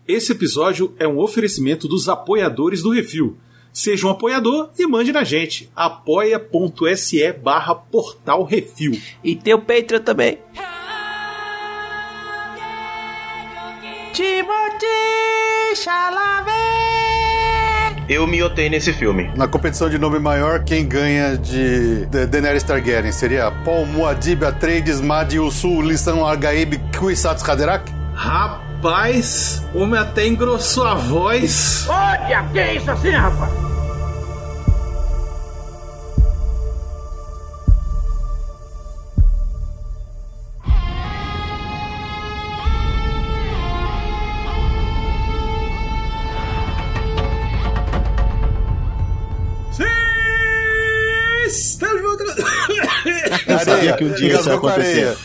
Esse episódio é um oferecimento dos apoiadores do Refil. Seja um apoiador e mande na gente. apoia.se/Portal Refil. E tem o Patreon também. Timothée Chalamet. Eu me otei nesse filme. Na competição de nome maior, quem ganha de Daenerys Targaryen seria Paul Muad'Dib Atreides Madi Usul Lisan Argaib Kwisatz Haderach? Rapaz, o homem até engrossou a voz. Olha, que é isso assim, rapaz? Estamos voltando. Eu sabia que um dia isso ia acontecer.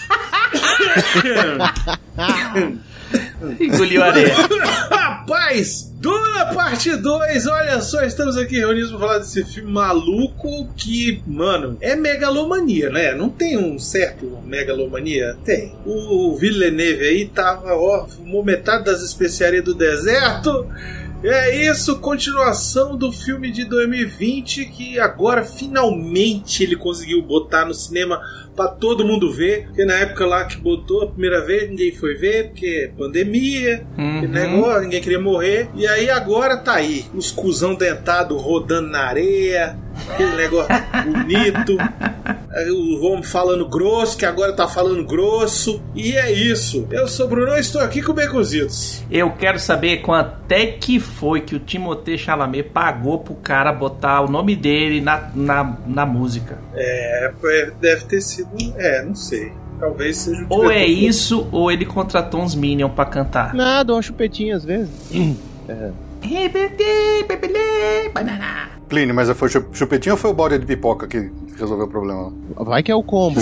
Engoliu a areia. Rapaz, Duna parte 2. Olha só, estamos aqui reunidos para falar desse filme maluco que, mano, é megalomania, né? Não tem um certo megalomania? Tem. O Villeneuve aí tava, ó, fumou metade das especiarias do deserto. É isso, continuação do filme de 2020 que agora finalmente ele conseguiu botar no cinema pra todo mundo ver, porque na época lá que botou a primeira vez ninguém foi ver, porque pandemia, negócio, ninguém queria morrer, e aí agora tá aí, os cuzão dentado rodando na areia, aquele negócio bonito, o homem falando grosso, que agora tá falando grosso, e é isso. Eu sou o Bruno e estou aqui com o Baconzitos. Eu quero saber quanto é que foi que o Timothée Chalamet pagou pro cara botar o nome dele na música. Deve ter sido, não sei. Talvez seja o ou é isso, ou ele contratou uns Minions pra cantar. Nada, uma chupetinha às vezes. Plínio, mas foi chupetinho ou foi o balde de pipoca que resolveu o problema? Vai que é o combo.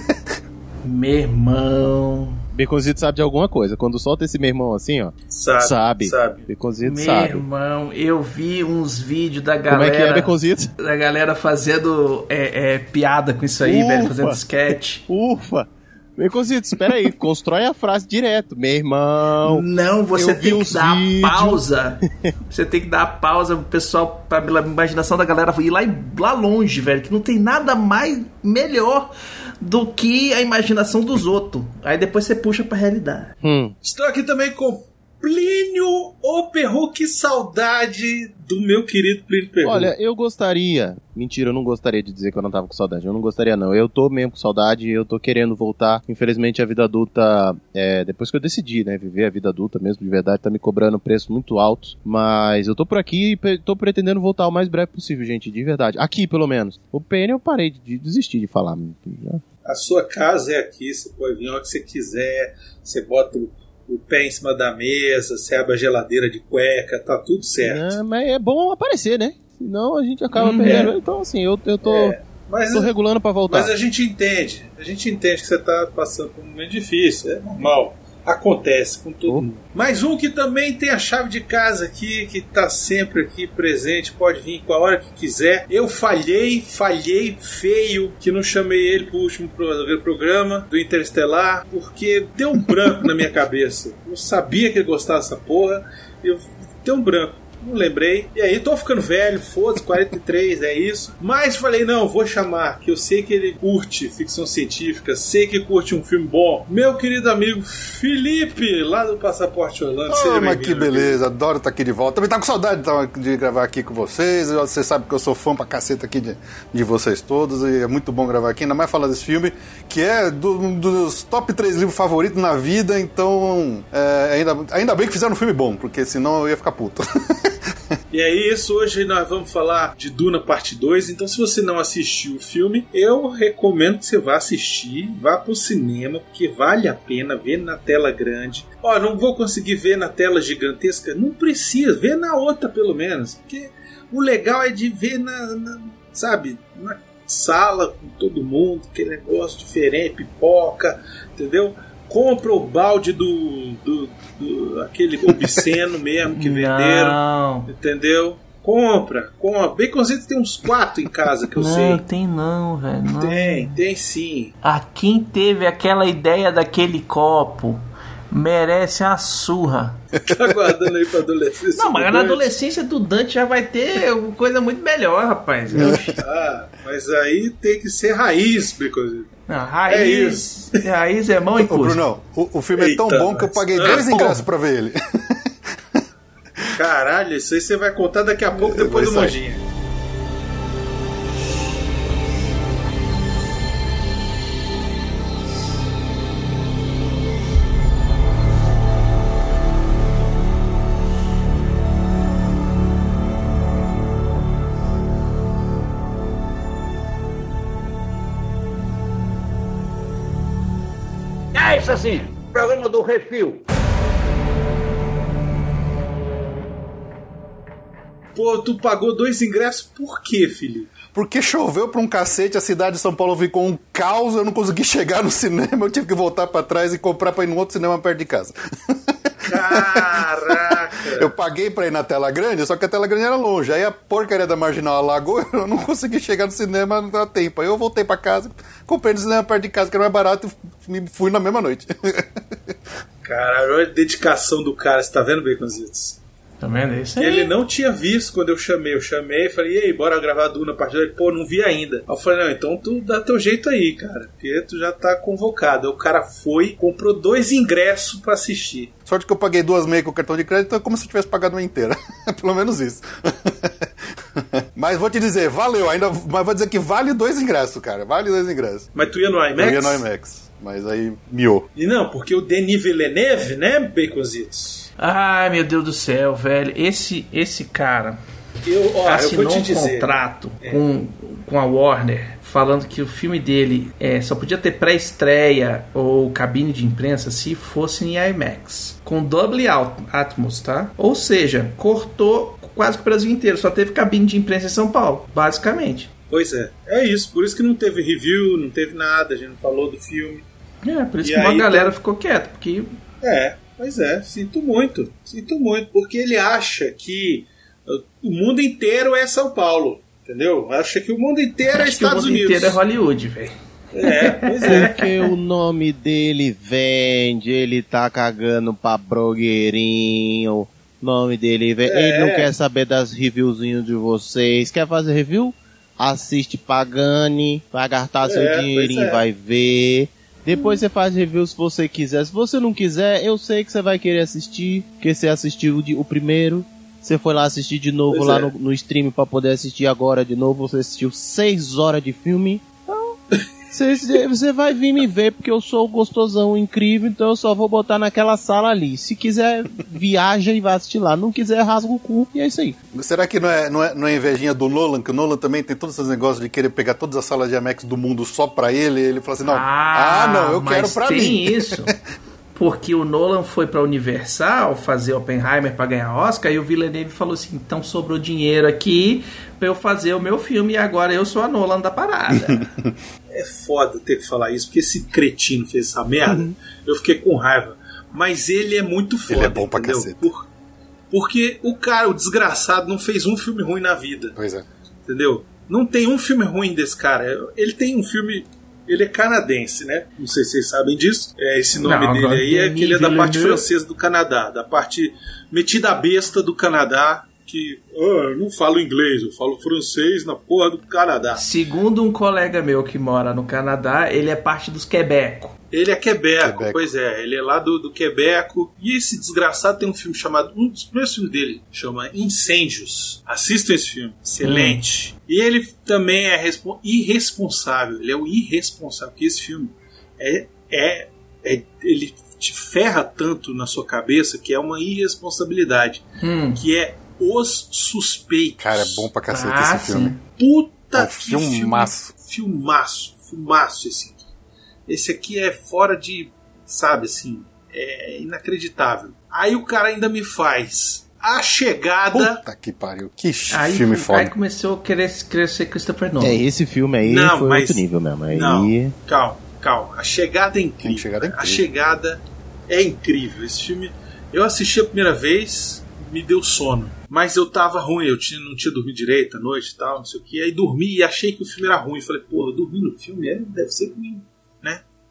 Meu irmão. Baconzito sabe de alguma coisa. Quando solta esse meu irmão assim, ó. Sabe. Baconzito sabe. Meu irmão, eu vi uns vídeos da galera. Como é que é, Baconzito? Da galera fazendo piada com isso aí, velho. Fazendo sketch. Ufa! Baconzito, espera aí. Constrói a frase direto. Meu irmão. Não, você tem que dar pausa. Você tem que dar a pausa pro pessoal, pra imaginação da galera ir lá longe, velho. Que não tem nada mais melhor do que a imaginação dos outros. Aí depois você puxa pra realidade. Estou aqui também com Plínio o Perru. Que saudade do meu querido Plínio Perru. Olha, eu gostaria... Mentira, eu não gostaria de dizer que eu não tava com saudade. Eu não gostaria, não. Eu tô mesmo com saudade, eu tô querendo voltar. Infelizmente, a vida adulta... depois que eu decidi, né, viver a vida adulta mesmo, de verdade, tá me cobrando preços muito altos. Mas eu tô por aqui e tô pretendendo voltar o mais breve possível, gente, de verdade. Aqui, pelo menos. O PN eu parei de desistir de falar. A sua casa é aqui, você pode vir a hora que você quiser, você bota o pé em cima da mesa, você abre a geladeira de cueca, tá tudo certo. Mas é bom aparecer, né? Senão a gente acaba perdendo. Então, assim, eu tô regulando pra voltar. Mas a gente entende que você tá passando por um momento difícil, é normal. Acontece com todo mundo. Mais um que também tem a chave de casa aqui, que tá sempre aqui presente, pode vir com a hora que quiser. Eu falhei feio, que não chamei ele pro último programa do Interestelar, porque deu um branco na minha cabeça. Eu sabia que ele gostava dessa porra, deu um branco. Não lembrei. E aí, tô ficando velho, foda-se, 43, é isso. Mas falei, não, vou chamar, que eu sei que ele curte ficção científica, sei que curte um filme bom. Meu querido amigo Felipe, lá do Passaporte Orlando. Mas que beleza, adoro estar aqui de volta. Também tá com saudade de gravar aqui com vocês. Você sabe que eu sou fã pra caceta aqui de vocês todos, e é muito bom gravar aqui, ainda mais falar desse filme, que é dos top 3 livros favoritos na vida, então ainda bem que fizeram um filme bom, porque senão eu ia ficar puto. E é isso, hoje nós vamos falar de Duna parte 2. Então, se você não assistiu o filme, eu recomendo que você vá assistir, vá pro cinema, porque vale a pena ver na tela grande. Ó, não vou conseguir ver na tela gigantesca, não precisa, ver na outra pelo menos, porque o legal é de ver na sala com todo mundo, aquele negócio diferente, pipoca, entendeu? Compra o balde do aquele obsceno mesmo que venderam, entendeu? Compra. Baconzito tem uns 4 em casa que eu sei. Não, tem não, velho. Tem sim. A quem teve aquela ideia daquele copo merece a surra. Tá guardando aí pra adolescência. Não, mas na adolescência do Dante já vai ter coisa muito melhor, rapaz. Mas aí tem que ser raiz, Baconzitos. Não, raiz. Raiz é mão e cu. Bruno, o filme é tão bom que eu paguei 2 ingressos pra ver ele. Caralho, isso aí você vai contar daqui a pouco, depois do Mojinha. É isso assim, programa do Refil. Pô, tu pagou 2 ingressos por quê, Felipe? Porque choveu pra um cacete, a cidade de São Paulo ficou um caos, eu não consegui chegar no cinema, eu tive que voltar pra trás e comprar pra ir num outro cinema perto de casa. Caraca! Eu paguei pra ir na tela grande, só que a tela grande era longe. Aí a porcaria da Marginal alagou, eu não consegui chegar no cinema a tempo. Aí eu voltei pra casa, comprei no cinema perto de casa, que era mais barato, e fui na mesma noite. Caralho, olha a dedicação do cara, você tá vendo, Baconzitos? Tá vendo isso aí? Ele não tinha visto quando eu chamei. Eu chamei e falei, e aí, bora gravar a Duna a partir daí? Pô, não vi ainda. Aí eu falei, não, então tu dá teu jeito aí, cara, porque tu já tá convocado. Aí o cara foi, comprou 2 ingressos pra assistir. Sorte que eu paguei 2,5 com o cartão de crédito, então é como se eu tivesse pagado uma inteira. Pelo menos isso. Mas vou te dizer, valeu, mas vou dizer que vale 2 ingressos, cara. Vale 2 ingressos. Mas tu ia no IMAX? Eu ia no IMAX, mas aí miou. E não, porque o Denis Villeneuve, né, Baconzitos? Ai, meu Deus do céu, velho. Esse cara assinou eu vou te dizer, contrato com a Warner falando que o filme dele só podia ter pré-estreia ou cabine de imprensa se fosse em IMAX. Com Dolby Atmos, tá? Ou seja, cortou quase que o Brasil inteiro. Só teve cabine de imprensa em São Paulo, basicamente. Pois é isso. Por isso que não teve review, não teve nada. A gente não falou do filme. Por isso que uma galera ficou quieta, porque... Pois é, sinto muito, porque ele acha que o mundo inteiro é São Paulo, entendeu? Acha que o mundo inteiro é Estados Unidos. O mundo inteiro é Hollywood, velho. Pois é. Porque o nome dele vende, ele tá cagando pra blogueirinho, o nome dele vende, ele não quer saber das reviewzinhos de vocês. Quer fazer review? Assiste Pagani, vai gastar seu dinheirinho e vai ver. Depois você faz review se você quiser. Se você não quiser, eu sei que você vai querer assistir, porque você assistiu o primeiro. Você foi lá assistir de novo no stream pra poder assistir agora de novo. Você assistiu 6 horas de filme. Então, você vai vir me ver, porque eu sou gostosão incrível, então eu só vou botar naquela sala ali. Se quiser, viaja e vai assistir lá. Não quiser, rasga o cu, e é isso aí. Será que não é invejinha do Nolan? Que o Nolan também tem todos esses negócios de querer pegar todas as salas de IMAX do mundo só pra ele. Ele fala assim, não, eu quero pra mim. Tem isso. Porque o Nolan foi pra Universal fazer Oppenheimer pra ganhar Oscar, e o Villeneuve falou assim, então sobrou dinheiro aqui pra eu fazer o meu filme, e agora eu sou a Nolan da parada. É foda ter que falar isso, porque esse cretino fez essa merda, eu fiquei com raiva. Mas ele é muito foda, ele é bom pra entendeu? caceta. Porque o cara, o desgraçado, não fez um filme ruim na vida. Pois é. Entendeu? Não tem um filme ruim desse cara. Ele tem um filme... Ele é canadense, né? Não sei se vocês sabem disso. Esse nome dele aí é que ele é da parte francesa do Canadá, da parte metida besta do Canadá, que eu não falo inglês, eu falo francês na porra do Canadá. Segundo um colega meu que mora no Canadá, ele é parte dos Quebeco. Ele é Quebeco, pois é, ele é lá do Quebeco. E esse desgraçado tem um filme chamado, um dos primeiros filmes dele, chama Incêndios. Assistam esse filme, excelente. E ele também é irresponsável, ele é o irresponsável, porque esse filme ele te ferra tanto na sua cabeça que é uma irresponsabilidade, que é Os Suspeitos. Cara, é bom pra cacete esse filme. Sim. Puta que filmaço. Filmaço esse aqui. Esse aqui é fora de, sabe, assim, é inacreditável. Aí o cara ainda me faz A Chegada. Puta que pariu, que filme foda. Aí começou a querer ser Christopher Nolan. Esse filme aí foi outro nível mesmo. Aí... Não, calma. A Chegada é incrível. A Chegada é incrível. Esse filme, eu assisti a primeira vez, me deu sono. Mas eu tava ruim, não tinha dormido direito à noite e tal, não sei o que. Aí dormi e achei que o filme era ruim. Falei, porra, eu dormi no filme, deve ser ruim, né?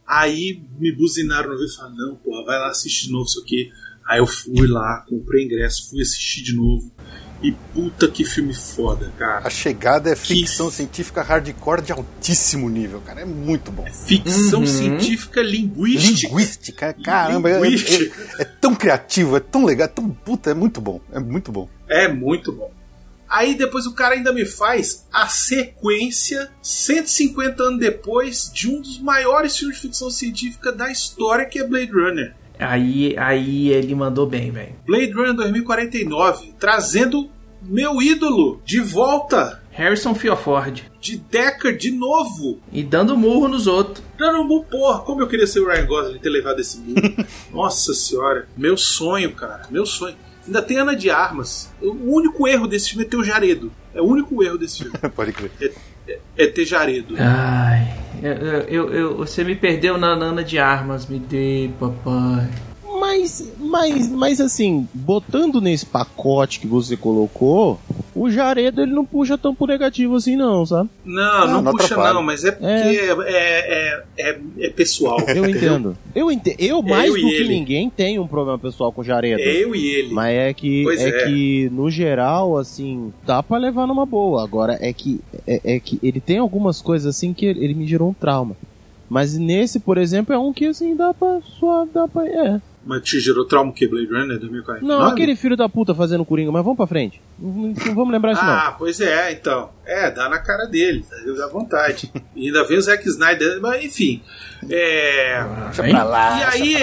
Aí me buzinaram no vídeo e falaram, não, porra, vai lá assistir de novo, sei o quê. Aí eu fui lá, comprei ingresso, fui assistir de novo. E puta que filme foda, cara. A Chegada é ficção científica hardcore de altíssimo nível, cara. É muito bom. Ficção científica linguística. Linguística, caramba. É tão criativo, é tão legal, é tão puta, é muito bom. É muito bom. É muito bom. Aí depois o cara ainda me faz a sequência, 150 anos depois, de um dos maiores filmes de ficção científica da história, que é Blade Runner. Aí ele mandou bem, velho. Blade Runner 2049, trazendo meu ídolo de volta. Harrison Ford. De Deckard de novo. E dando murro nos outros. Dando murro, porra. Como eu queria ser o Ryan Gosling e ter levado esse murro. Nossa senhora. Meu sonho, cara. Meu sonho. Ainda tem Ana de Armas. O único erro desse filme é ter o Jaredo. É o único erro desse filme. Pode crer. É ter Jaredo. Ai, você me perdeu na Ana de Armas, me dê, papai. Mas assim, botando nesse pacote que você colocou, o Jaredo ele não puxa tão pro negativo assim não, sabe? Não puxa atrapalha. não, mas é porque é pessoal. Eu entendo. Eu mais Eu do e que ele. ninguém tenho um problema pessoal com o Jaredo. Eu e ele. Mas é que, Pois é. que, no geral, assim, dá pra levar numa boa. Agora, é que ele tem algumas coisas, assim, que ele me gerou um trauma. Mas nesse, por exemplo, é um que, assim, dá pra... Mas te gerou trauma o que? Blade Runner 2049? Não, aquele filho da puta fazendo Coringa, mas vamos pra frente. Não vamos lembrar isso, não. Ah, pois é, então. Dá na cara dele, dá vontade. E ainda vem o Zack Snyder, mas enfim. Deixa pra lá. E aí.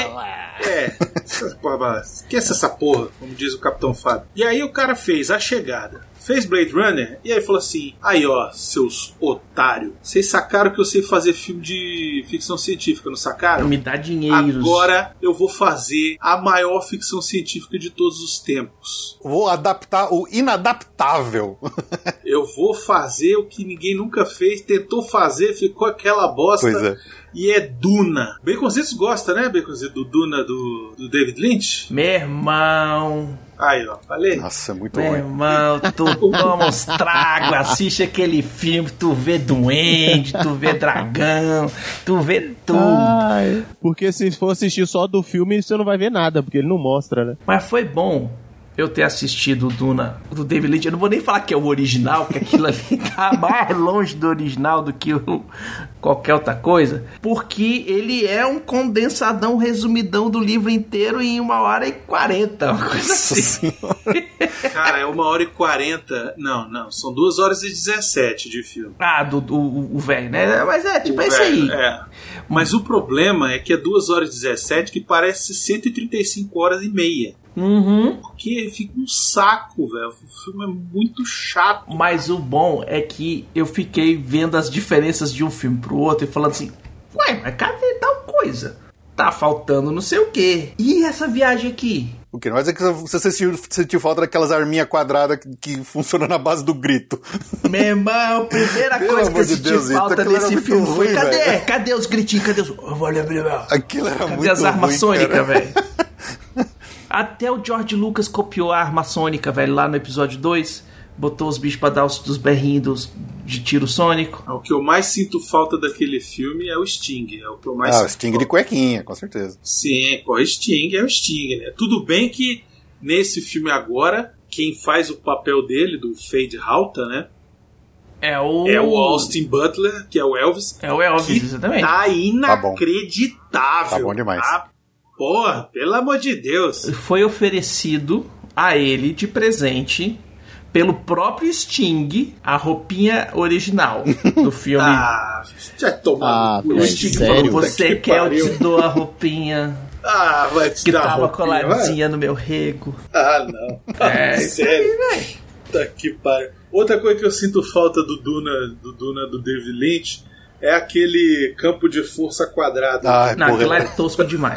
Esquece essa porra, como diz o Capitão Fábio. E aí o cara fez A Chegada. Fez Blade Runner e aí falou assim: aí ó, seus otários, vocês sacaram que eu sei fazer filme de ficção científica, não sacaram? Me dá dinheiros. Agora eu vou fazer a maior ficção científica de todos os tempos. Vou adaptar o inadaptável. Eu vou fazer o que ninguém nunca fez, tentou fazer, ficou aquela bosta. Pois é. E é Duna. Baconzitos gosta, né, Baconzitos, do Duna do David Lynch? Meu irmão. Aí, ó, falei. Nossa, muito Meu ruim. irmão, tu toma uns tragos, assiste aquele filme, tu vê duende, tu vê dragão, tu vê tudo. Ai, porque se for assistir só do filme, você não vai ver nada, porque ele não mostra, né? Mas foi bom eu ter assistido o Duna do David Lynch. Eu não vou nem falar que é o original, porque aquilo ali tá mais longe do original do que qualquer outra coisa, porque ele é um condensadão, resumidão do livro inteiro em 1h40, uma coisa assim. Cara, é 1h40. Não, são 2h17 de filme. Ah, o velho, né? Mas é tipo isso aí. Mas o problema é que é 2h17 que parece 135h30. Uhum. Porque fica um saco, velho. O filme é muito chato. Mas o bom é que eu fiquei vendo as diferenças de um filme pro outro e falando assim: ué, mas cadê tal coisa? Tá faltando não sei o quê. E essa viagem aqui? O que não vai dizer que você sentiu falta daquelas arminhas quadradas que funcionam na base do grito. Meu irmão, a primeira coisa que eu senti falta nesse filme foi: cadê os gritinhos? Cadê os. Aquilo era muito ruim. Cadê as armas sônicas, velho? Até o George Lucas copiou a arma sônica, velho, lá no episódio 2. Botou os bichos pra dar os berrinhos de tiro sônico. O que eu mais sinto falta daquele filme é o Sting. É o que eu mais o Sting de cuequinha, com certeza. Sim, pô, Sting é o Sting, né? Tudo bem que nesse filme agora, quem faz o papel dele, do Fade Halta, né? É o Austin Butler, que é o Elvis. É o Elvis, exatamente. Tá inacreditável. Tá bom demais. Porra, pelo amor de Deus. Foi oferecido a ele de presente pelo próprio Sting a roupinha original do filme. Já tomou. O Sting falou: você quer, eu te dou a roupinha. Vai te que dar tava roupinha, coladinha no meu rego. Não. Sério. Tá que pariu. Outra coisa que eu sinto falta do Duna do David Lynch é aquele campo de força quadrado. Não, aquilo lá é tosco demais.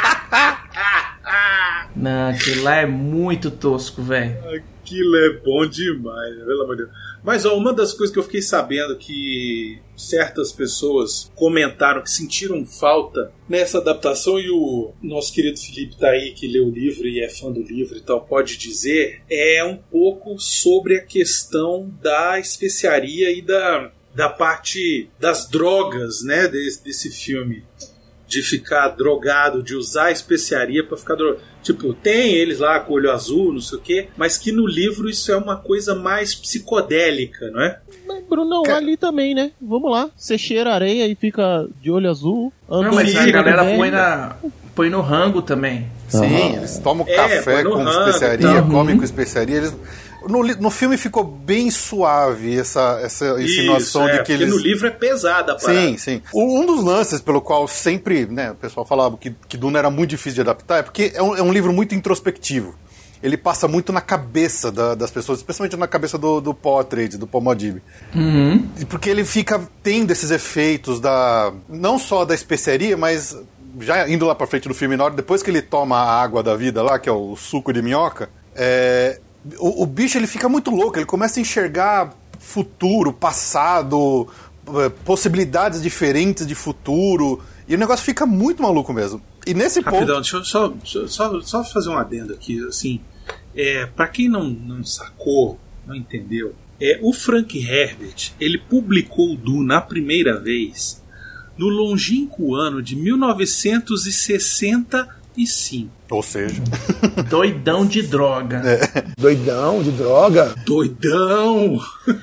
Não, aquilo lá é muito tosco, velho. Aquilo é bom demais, pelo amor de Deus. Mas ó, uma das coisas que eu fiquei sabendo que certas pessoas comentaram que sentiram falta nessa adaptação, e o nosso querido Felipe tá aí, que leu o livro e é fã do livro e tal, pode dizer, é um pouco sobre a questão da especiaria e da parte das drogas, né, desse filme. de ficar drogado, de usar especiaria pra ficar drogado. Tipo, tem eles lá com olho azul, não sei o quê, mas que no livro isso é uma coisa mais psicodélica, não é? Mas, Bruno, ali também, né? Vamos lá. Você cheira areia e fica de olho azul. Não, mas a galera põe no rango também. Sim, eles tomam café com especiaria, comem com especiaria. Eles... No filme ficou bem suave essa insinuação de que eles... Porque no livro é pesada a parada. Sim. Um dos lances pelo qual sempre, né, o pessoal falava que Duna era muito difícil de adaptar é porque é um livro muito introspectivo. Ele passa muito na cabeça das pessoas, especialmente na cabeça do Paul Atreides, do Paul Muad'Dib. Uhum. Porque ele fica tendo esses efeitos não só da especiaria, mas já indo lá pra frente do filme, na hora, depois que ele toma a água da vida lá, que é o suco de minhoca, o bicho ele fica muito louco, ele começa a enxergar futuro, passado, possibilidades diferentes de futuro, e o negócio fica muito maluco mesmo. E nesse Rapidão, ponto... deixa eu só fazer um adendo aqui, assim, pra quem não sacou, não entendeu, o Frank Herbert, ele publicou o Duna a primeira vez no longínquo ano de 1965. Ou seja... Doidão de droga. Doidão de droga? Doidão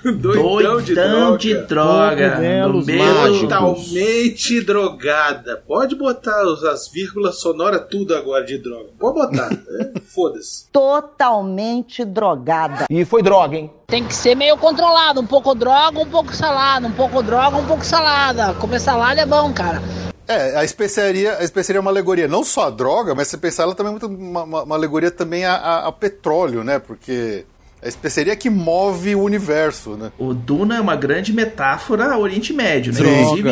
de droga. No meio totalmente drogada. Pode botar as vírgulas sonoras tudo agora de droga. Pode botar. Foda-se. Totalmente drogada. E foi droga, hein? Tem que ser meio controlado. Um pouco droga, um pouco salada. Um pouco droga, um pouco salada. Comer salada é bom, cara. A especiaria é uma alegoria, não só a droga, mas se pensar, ela também é uma alegoria também a petróleo, né? Porque a especiaria é que move o universo, né? O Duna é uma grande metáfora ao Oriente Médio, né? Inclusive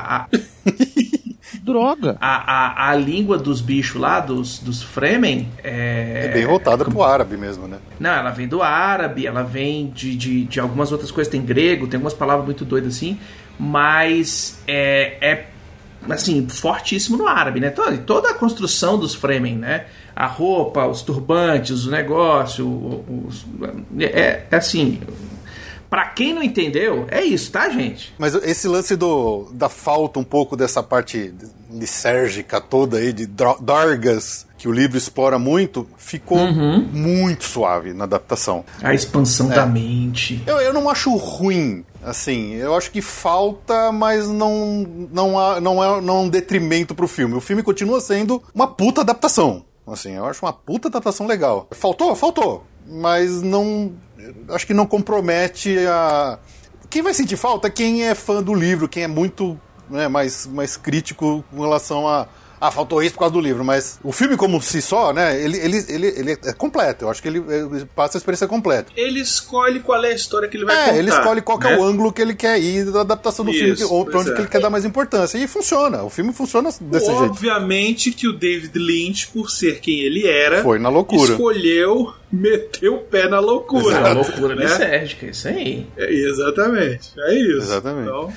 droga. A língua dos bichos lá, dos Fremen... É bem voltada pro árabe mesmo, né? Não, ela vem do árabe, ela vem de algumas outras coisas, tem grego, tem algumas palavras muito doidas assim, mas assim, fortíssimo no árabe, né? Toda a construção dos Fremen, né? A roupa, os turbantes, o negócio, assim... Pra quem não entendeu, é isso, tá, gente? Mas esse lance da falta um pouco dessa parte lisérgica toda aí, de Dargas, que o livro explora muito, ficou muito suave na adaptação. A expansão da mente. Eu não acho ruim, assim, eu acho que falta, mas não é um detrimento pro filme. O filme continua sendo uma puta adaptação. Assim, eu acho uma puta adaptação legal. Faltou, mas não... Acho que não compromete a... Quem vai sentir falta é quem é fã do livro, quem é muito, né, mais crítico com relação a... faltou isso por causa do livro, mas o filme como si só, né, ele é completo. Eu acho que ele passa a experiência completa. Ele escolhe qual é a história que ele vai contar. Ele escolhe qual que é o ângulo que ele quer ir da adaptação do filme, ou pra onde que ele quer dar mais importância. E funciona, o filme funciona desse jeito. Obviamente que o David Lynch, por ser quem ele era, foi na loucura. Escolheu meter o pé na loucura. Na loucura lisérgica, isso aí. Exatamente, é isso. Exatamente. Então...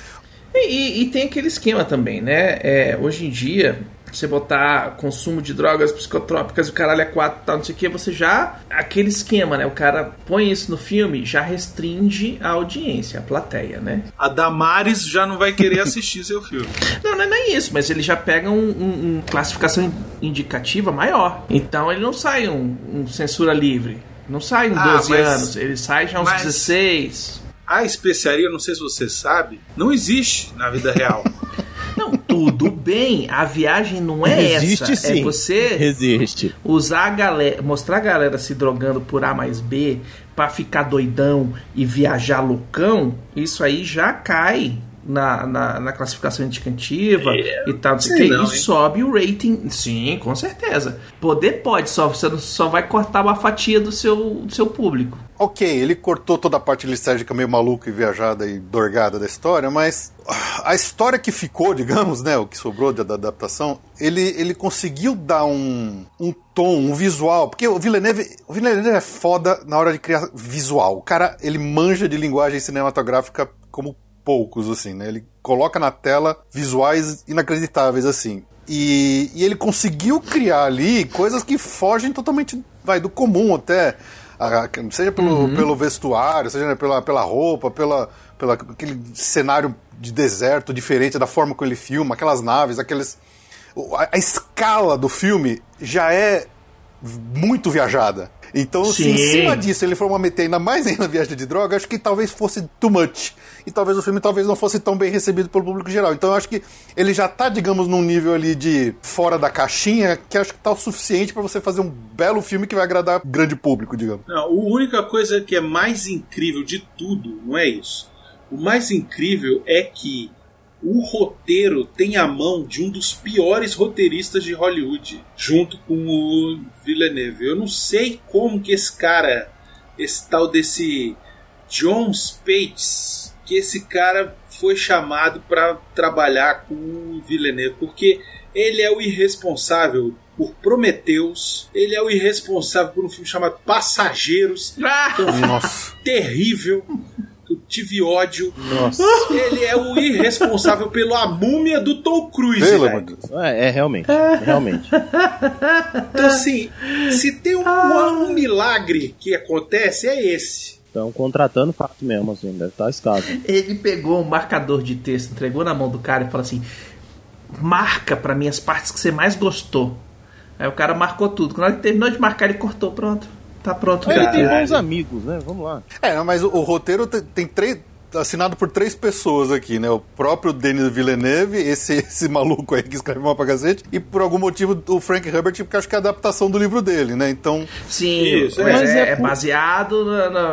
E tem aquele esquema também, né? Hoje em dia, você botar consumo de drogas psicotrópicas, o caralho é 4 e tal, não sei o que, você já... Aquele esquema, né? O cara põe isso no filme, já restringe a audiência, a plateia, né? A Damares já não vai querer assistir seu filme. Não é isso, mas ele já pega uma classificação indicativa maior. Então ele não sai um censura livre. Não sai 12 anos, ele sai já uns 16... A especiaria, não sei se você sabe, não existe na vida real. Não, tudo bem, a viagem não é existe, essa. sim. É você usar a galera, mostrar a galera se drogando por A mais B pra ficar doidão e viajar loucão. Isso aí já cai na classificação indicativa e tal, e sobe o rating. Sim, com certeza. Poder pode, você só vai cortar uma fatia do seu público. Ok, ele cortou toda a parte lisérgica meio maluca e viajada e dorgada da história, mas a história que ficou, digamos, né, o que sobrou da adaptação, ele conseguiu dar um tom, um visual, porque o Villeneuve é foda na hora de criar visual. O cara, ele manja de linguagem cinematográfica como poucos, assim, né? Ele coloca na tela visuais inacreditáveis, assim. E ele conseguiu criar ali coisas que fogem totalmente, do comum até, seja pelo vestuário, seja pela roupa, pela aquele cenário de deserto diferente da forma como ele filma, aquelas naves, a escala do filme já é muito viajada. Então, se em cima disso ele for uma meter ainda mais na viagem de droga, acho que talvez fosse too much. E talvez o filme não fosse tão bem recebido pelo público geral. Então eu acho que ele já tá, digamos, num nível ali de fora da caixinha, que acho que tá o suficiente pra você fazer um belo filme que vai agradar grande público, digamos. Não, a única coisa que é mais incrível de tudo, não é isso. O mais incrível é que o roteiro tem a mão de um dos piores roteiristas de Hollywood, junto com o Villeneuve. Eu não sei como que esse tal desse Jon Spaihts, que esse cara foi chamado para trabalhar com o Villeneuve, porque ele é o irresponsável por Prometheus, ele é o irresponsável por um filme chamado Passageiros, Nossa. terrível. Eu tive ódio. Nossa. Ele é o irresponsável pela múmia do Tom Cruise. Pelo amor de Deus. Realmente. Então, assim, se tem um milagre que acontece, é esse. Estão contratando fato mesmo, assim, deve estar escasso. Ele pegou um marcador de texto, entregou na mão do cara e falou assim: marca pra mim as partes que você mais gostou. Aí o cara marcou tudo. Quando ele terminou de marcar, ele cortou, pronto. Tá pronto. Ele tem bons amigos, né? Vamos lá. Mas o roteiro tem três, assinado por 3 pessoas aqui, né? O próprio Denis Villeneuve, esse maluco aí que escreve mal pra cacete, e por algum motivo o Frank Herbert, porque acho que é a adaptação do livro dele, né? Então... Sim, isso, mas é baseado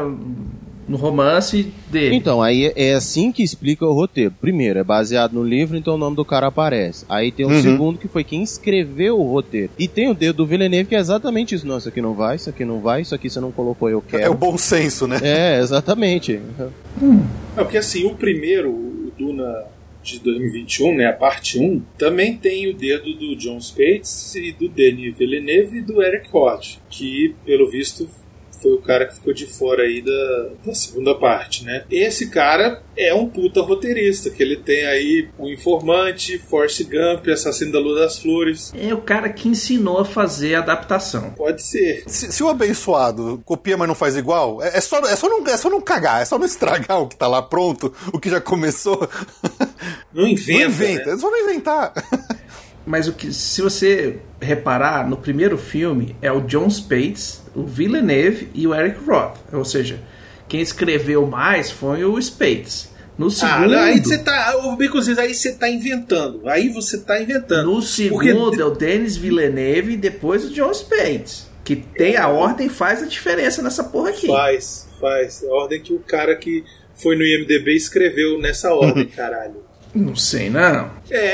no romance dele. Então, aí é assim que explica o roteiro. Primeiro, é baseado no livro, então o nome do cara aparece. Aí tem o segundo, que foi quem escreveu o roteiro. E tem o dedo do Villeneuve, que é exatamente isso. Não, isso aqui não vai, isso aqui não vai, isso aqui você não colocou, eu quero. É o bom senso, né? Exatamente. Porque assim, o primeiro, o Duna de 2021, né, a parte 1, também tem o dedo do Jon Spaihts e do Denis Villeneuve e do Eric Roth, que, pelo visto, foi o cara que ficou de fora aí da segunda parte, né? Esse cara é um puta roteirista, que ele tem aí O Informante, Forrest Gump, Assassino da Lua das Flores. É o cara que ensinou a fazer a adaptação. Pode ser. Se o abençoado copia, mas não faz igual, é só não cagar, é só não estragar o que tá lá pronto, o que já começou. Não inventa. Né? É só não inventar. Mas se você reparar, no primeiro filme é o Jon Spaihts, o Villeneuve e o Eric Roth. Ou seja, quem escreveu mais foi o Spaihts. No segundo... aí você tá... Aí você tá inventando. Aí você tá inventando. No segundo é o Denis Villeneuve e depois o Jon Spaihts. Que tem a ordem, faz a diferença nessa porra aqui. Faz. A ordem que o cara que foi no IMDb escreveu nessa ordem, caralho. Não sei, não.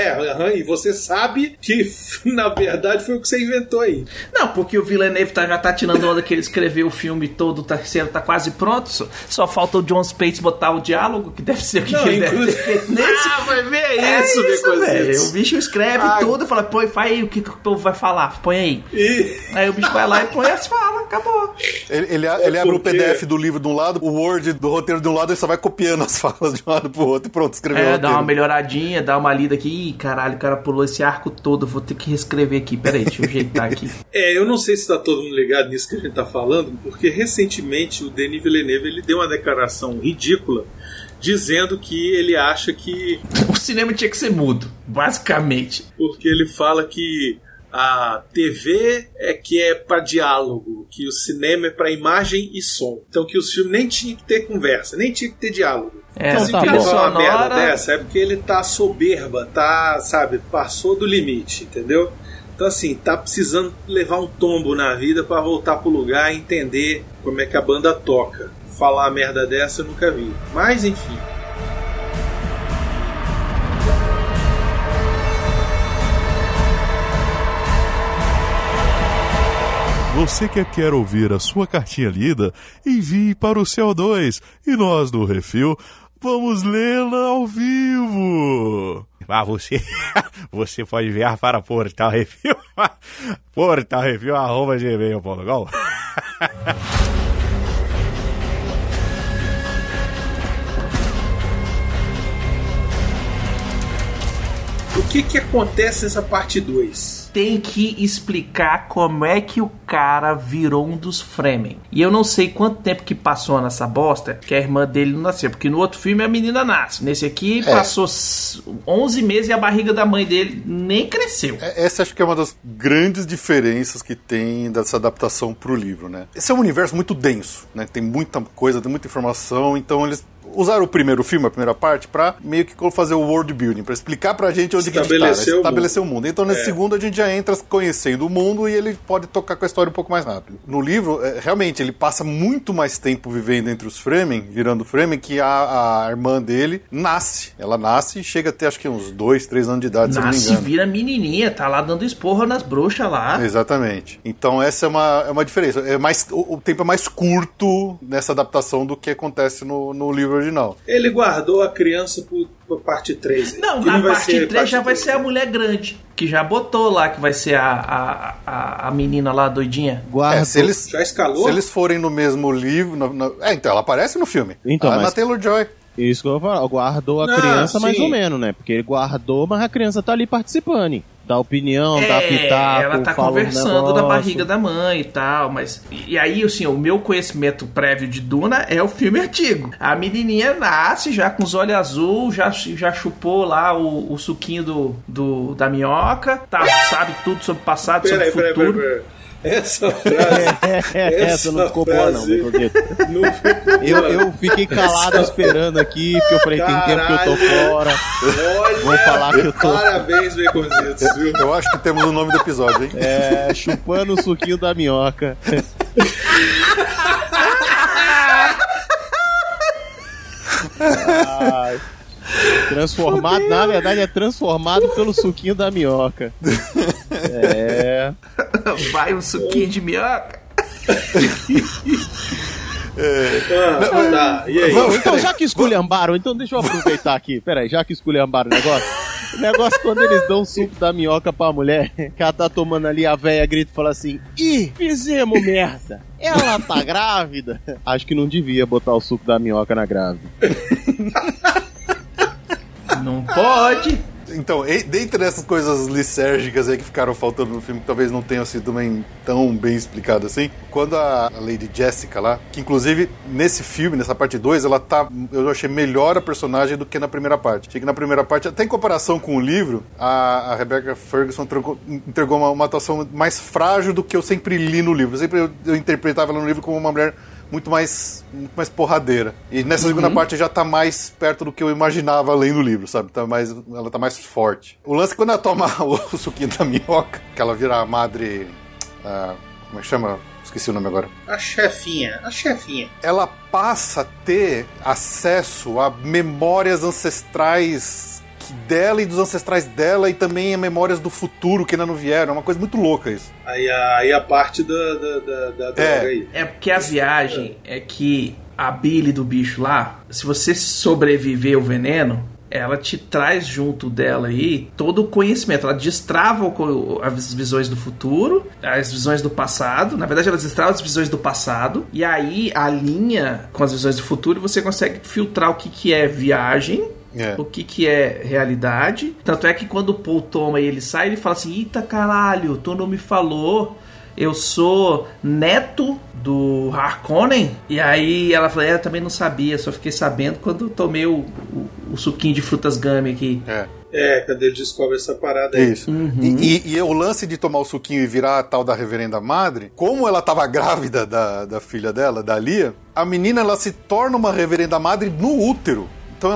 E você sabe que, na verdade, foi o que você inventou aí. Não, porque o Villeneuve já tá tirando onda que ele escreveu o filme todo, o terceiro tá quase pronto, só falta o Jon Spaihts botar o diálogo, que deve ser o que ele deve ter feito nesse. Vai ver isso, velho. O bicho escreve tudo e fala, põe, faz aí o que o povo vai falar, põe aí. Aí o bicho vai lá e põe as falas, acabou. Ele abre o PDF do livro de um lado, o Word do roteiro de um lado, ele só vai copiando as falas de um lado pro outro e pronto, escreveu o roteiro. Dá uma melhoradinha, dá uma lida aqui. Ih, caralho, o cara pulou esse arco todo, vou ter que reescrever aqui. Peraí, deixa eu ajeitar aqui. Eu não sei se tá todo mundo ligado nisso que a gente tá falando, porque recentemente o Denis Villeneuve ele deu uma declaração ridícula dizendo que ele acha que o cinema tinha que ser mudo, basicamente. Porque ele fala que a TV é para diálogo, que o cinema é para imagem e som. Então que os filmes nem tinham que ter conversa, nem tinha que ter diálogo. Então, se ele falar uma merda dessa, é porque ele tá soberba, passou do limite, entendeu? Então assim, tá precisando levar um tombo na vida para voltar pro lugar e entender como é que a banda toca. Falar uma merda dessa eu nunca vi. Mas enfim. Você que quer ouvir a sua cartinha lida, envie para o CO2 e nós do Refil vamos lê-la ao vivo. Você pode enviar para Portal Refil, portalrefil@gmail.com. O que acontece nessa parte 2? Tem que explicar como é que o cara virou um dos Fremen. E eu não sei quanto tempo que passou nessa bosta que a irmã dele não nasceu. Porque no outro filme a menina nasce. Nesse aqui passou 11 meses e a barriga da mãe dele nem cresceu. Essa acho que é uma das grandes diferenças que tem dessa adaptação pro livro, né? Esse é um universo muito denso, né? Tem muita coisa, tem muita informação, então eles usaram o primeiro filme, a primeira parte, pra meio que fazer o world building, pra explicar pra gente onde que a gente tá, né? Estabelecer o mundo. Então nesse segundo a gente já entra conhecendo o mundo e ele pode tocar com a história um pouco mais rápido. No livro, realmente, ele passa muito mais tempo vivendo entre os Fremen, virando Fremen, que a irmã dele nasce. Ela nasce e chega a ter acho que uns 2, 3 anos de idade, se eu não me engano. Nasce, vira menininha, tá lá dando esporra nas bruxas lá. Exatamente. Então essa é uma diferença. O tempo é mais curto nessa adaptação do que acontece no livro original. Ele guardou a criança pra parte 3. Não, a parte 3 já vai ser a mulher grande, que já botou lá que vai ser a menina lá doidinha. Já escalou? Se eles forem no mesmo livro... então ela aparece no filme. Então, na Taylor-Joy. Isso que eu vou falar. Guardou a criança mais ou menos, né? Porque ele guardou, mas a criança tá ali participando. Dá opinião, dá pitaco, ela tá conversando da barriga da mãe e tal, mas... E aí, assim, o meu conhecimento prévio de Duna é o filme antigo. A menininha nasce já com os olhos azul, já chupou lá o suquinho da minhoca, sabe tudo sobre o passado, sobre o futuro. Peraí. Essa frase... essa não ficou boa, não. Eu fiquei calado esperando aqui, porque eu falei, tem tempo que eu tô fora. Olha, vou falar que eu tô... Parabéns, Baconzitos, viu? Eu acho que temos o nome do episódio, hein? Chupando o suquinho da minhoca. Transformado, na verdade, é transformado pelo suquinho da minhoca. Vai um suquinho de minhoca. Tá, e aí? Então, já que esculhambaram, então deixa eu aproveitar aqui. Peraí, já que esculhambaram o negócio quando eles dão o suco da minhoca pra mulher, que ela tá tomando ali, a véia grita e fala assim: ih, fizemos merda, ela tá grávida. Acho que não devia botar o suco da minhoca na grávida. Não pode. Então, dentre essas coisas lisérgicas aí que ficaram faltando no filme, que talvez não tenham sido tão bem explicado assim, quando a Lady Jessica lá, que inclusive nesse filme, nessa parte 2, eu achei melhor a personagem do que na primeira parte. Achei que na primeira parte, até em comparação com o livro, a Rebecca Ferguson entregou uma atuação mais frágil do que eu sempre li no livro. Eu interpretava ela no livro como uma mulher muito mais porradeira. E nessa segunda parte já tá mais perto do que eu imaginava lendo o livro, sabe? Ela tá mais forte. O lance é quando ela toma o suquinho da minhoca, que ela vira a madre... como é que chama? Esqueci o nome agora. A chefinha. Ela passa a ter acesso a memórias ancestrais dela e dos ancestrais dela, e também a memórias do futuro que ainda não vieram. É uma coisa muito louca isso. Aí a parte da droga aí. É porque a viagem é que a bile do bicho lá, se você sobreviver ao veneno, ela te traz junto dela aí todo o conhecimento. Ela destrava as visões do futuro, as visões do passado. Na verdade, ela destrava as visões do passado, e aí alinha com as visões do futuro e você consegue filtrar o que é viagem, o que é realidade. Tanto é que quando o Paul toma e ele sai, ele fala assim: eita caralho, tu não me falou, eu sou neto do Harkonnen. E aí ela fala: eu também não sabia, só fiquei sabendo quando tomei o suquinho de frutas gummy aqui. Quando ele descobre essa parada aí. Isso. E o lance de tomar o suquinho e virar a tal da reverenda madre, como ela tava grávida da filha dela, da Lia, a menina ela se torna uma reverenda madre no útero. Então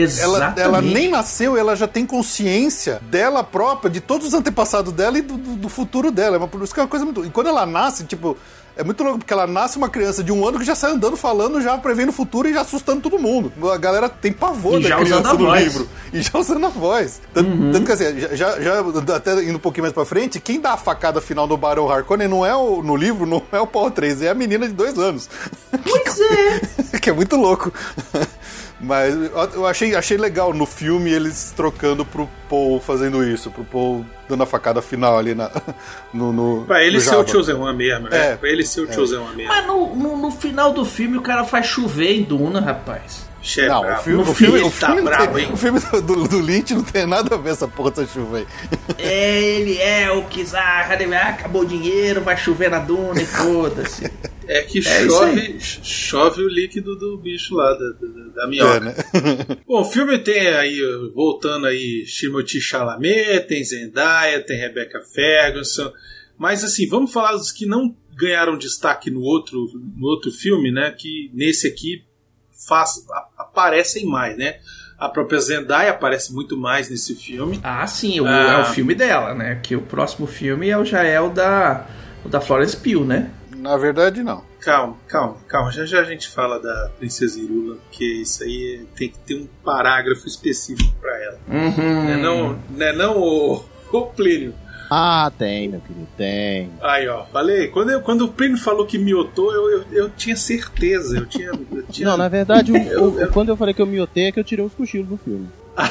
ela nem nasceu, ela já tem consciência dela própria, de todos os antepassados dela e do futuro dela. Por isso que é uma coisa muito... E quando ela nasce, tipo... É muito louco, porque ela nasce uma criança de 1 ano que já sai andando, falando, já prevendo o futuro e já assustando todo mundo. A galera tem pavor da criança no livro. E já usando a voz. Tanto que assim, já até indo um pouquinho mais pra frente, quem dá a facada final do Barão Harkonnen no livro não é o Paul Atreides, é a menina de 2 anos. Pois é! Que é muito louco. Mas eu achei legal no filme eles trocando Paul fazendo isso, pro Paul dando a facada final ali no pra ele ser Jabba. o Chosen One mesmo, né? É. Pra ele ser o Chosen One mesmo. Mas no final do filme o cara faz chover em Duna, rapaz. Chefe, Não, bravo. o No filme ele tá bravo, hein? o filme do Lynch não tem nada a ver essa porra dessa chuva aí. Ele é o Kizar, acabou o dinheiro, vai chover na Duna e foda-se. É que chove o líquido do bicho lá, da minhoca. Né? Bom, o filme tem aí, voltando aí, Timothée Chalamet, tem Zendaya, tem Rebecca Ferguson, mas assim, vamos falar dos que não ganharam destaque no outro filme, né, que nesse aqui aparecem mais, né? A própria Zendaya aparece muito mais nesse filme. Ah, sim, é o filme dela, né? Que o próximo filme já é o da Florence Pugh, né? Na verdade, não. Calma. Já a gente fala da Princesa Irula, porque isso aí tem que ter um parágrafo específico pra ela. Uhum. Não é não o Plínio? Ah, tem, meu querido, tem. Aí, ó, falei. Quando o Plínio falou que miotou, eu tinha certeza. Eu tinha... Não, na verdade, quando eu falei que eu miotei é que eu tirei os cochilos do filme.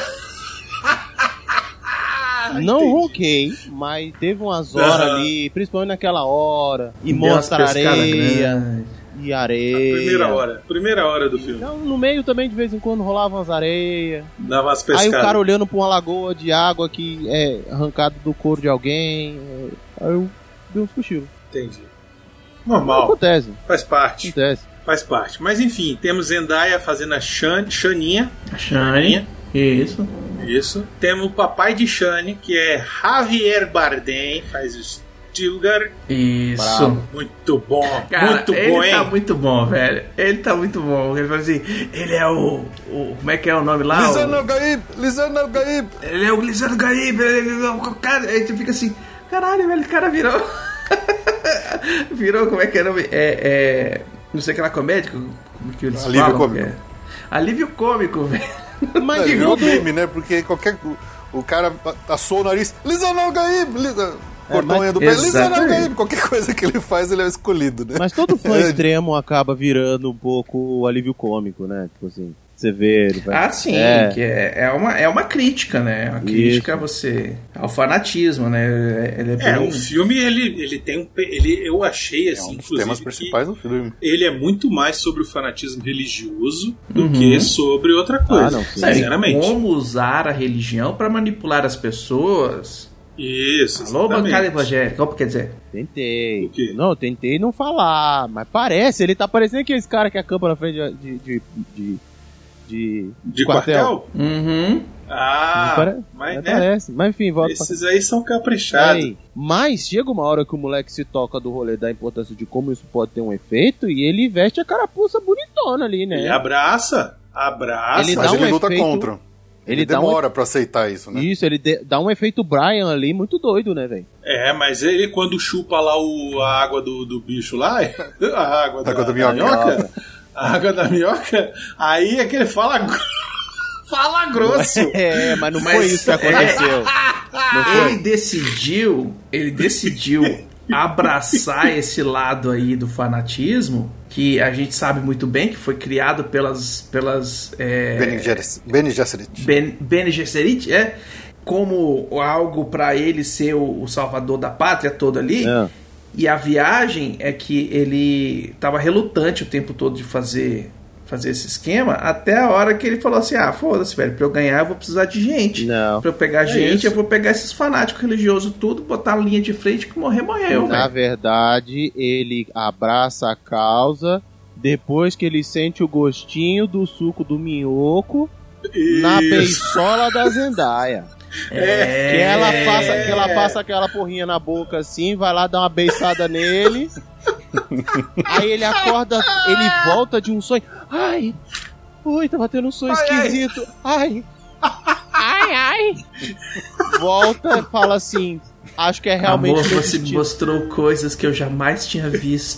Não ronquei, mas teve umas horas ali, principalmente naquela hora, e mostra areia. E areia. Primeira hora do filme. Então, no meio também, de vez em quando, rolavam as areias. Dava umas pescadas. Aí o cara olhando pra uma lagoa de água que é arrancado do couro de alguém. Aí eu dei uns cochilos. Entendi. Normal. Acontece. Faz parte. Acontece. Faz parte. Mas enfim, temos Zendaya fazendo a Shaninha. Isso. Temos o papai de Shani, que é Javier Bardem, faz o Stilgar. Isso. Bravo. Muito bom. Cara, muito bom, ele hein? tá muito bom, velho. Ele tá muito bom. Ele fala assim, ele é o como é que é o nome lá? Lisan Al-Gaib. Ele é o Lisan Gaib. O cara, aí tu fica assim, caralho, velho, o cara virou. Virou, como é que é o nome? Não sei aquela comédia, como que eles Alívio falam. cômico. Alívio cômico, velho. Mas Virou meme, né? Porque o cara assou o nariz. Lisan Al-Gaib. Cortou a unha do pé. Lisan Al-Gaib. Qualquer coisa que ele faz, ele é o escolhido, né? Mas todo fã extremo acaba virando um pouco o alívio cômico, né? Tipo assim, você vê... Ele vai... Ah, sim, que é uma crítica, né? Uma crítica a você... ao fanatismo, né? Ele é bem... o filme, ele tem eu achei, assim, um dos temas principais do filme. Ele é muito mais sobre o fanatismo religioso do que sobre outra coisa, não, sinceramente. Como usar a religião para manipular as pessoas... Isso, alô, bancada evangélica, como quer dizer? O quê? Não, eu tentei não falar, mas parece, ele tá parecendo aqueles cara que acampa na frente de quartel? Uhum. Mas né? Parece, mas enfim, volta. Esses aí são caprichados. Mas chega uma hora que o moleque se toca do rolê da importância de como isso pode ter um efeito e ele veste a carapuça bonitona ali, né? Ele abraça, ele mas dá ele luta efeito... contra. Ele demora pra aceitar isso, né? Isso, ele dá um efeito Brian ali muito doido, né, velho? Mas ele quando chupa lá a água do bicho lá, a água da minhoca, a água da minhoca, aí é que ele fala grosso. Mas não foi isso que aconteceu. Ele decidiu abraçar esse lado aí do fanatismo, que a gente sabe muito bem que foi criado pelas Bene Gesserit. Bene Gesserit, como algo para ele ser o salvador da pátria toda ali. E a viagem é que ele estava relutante o tempo todo de fazer esse esquema, até a hora que ele falou assim, foda-se, velho, pra eu ganhar eu vou precisar de gente. Pra eu pegar gente, eu vou pegar esses fanáticos religiosos tudo, botar a linha de frente, que morreu, Na verdade, ele abraça a causa depois que ele sente o gostinho do suco do minhoco na beisola da Zendaya. Que ela passa aquela porrinha na boca assim, vai lá dar uma beiçada nele. Aí ele acorda, ele volta de um sonho. Ui, tava tendo um sonho esquisito. Ai. Volta e fala assim, acho que é realmente... Amor, você me mostrou coisas que eu jamais tinha visto.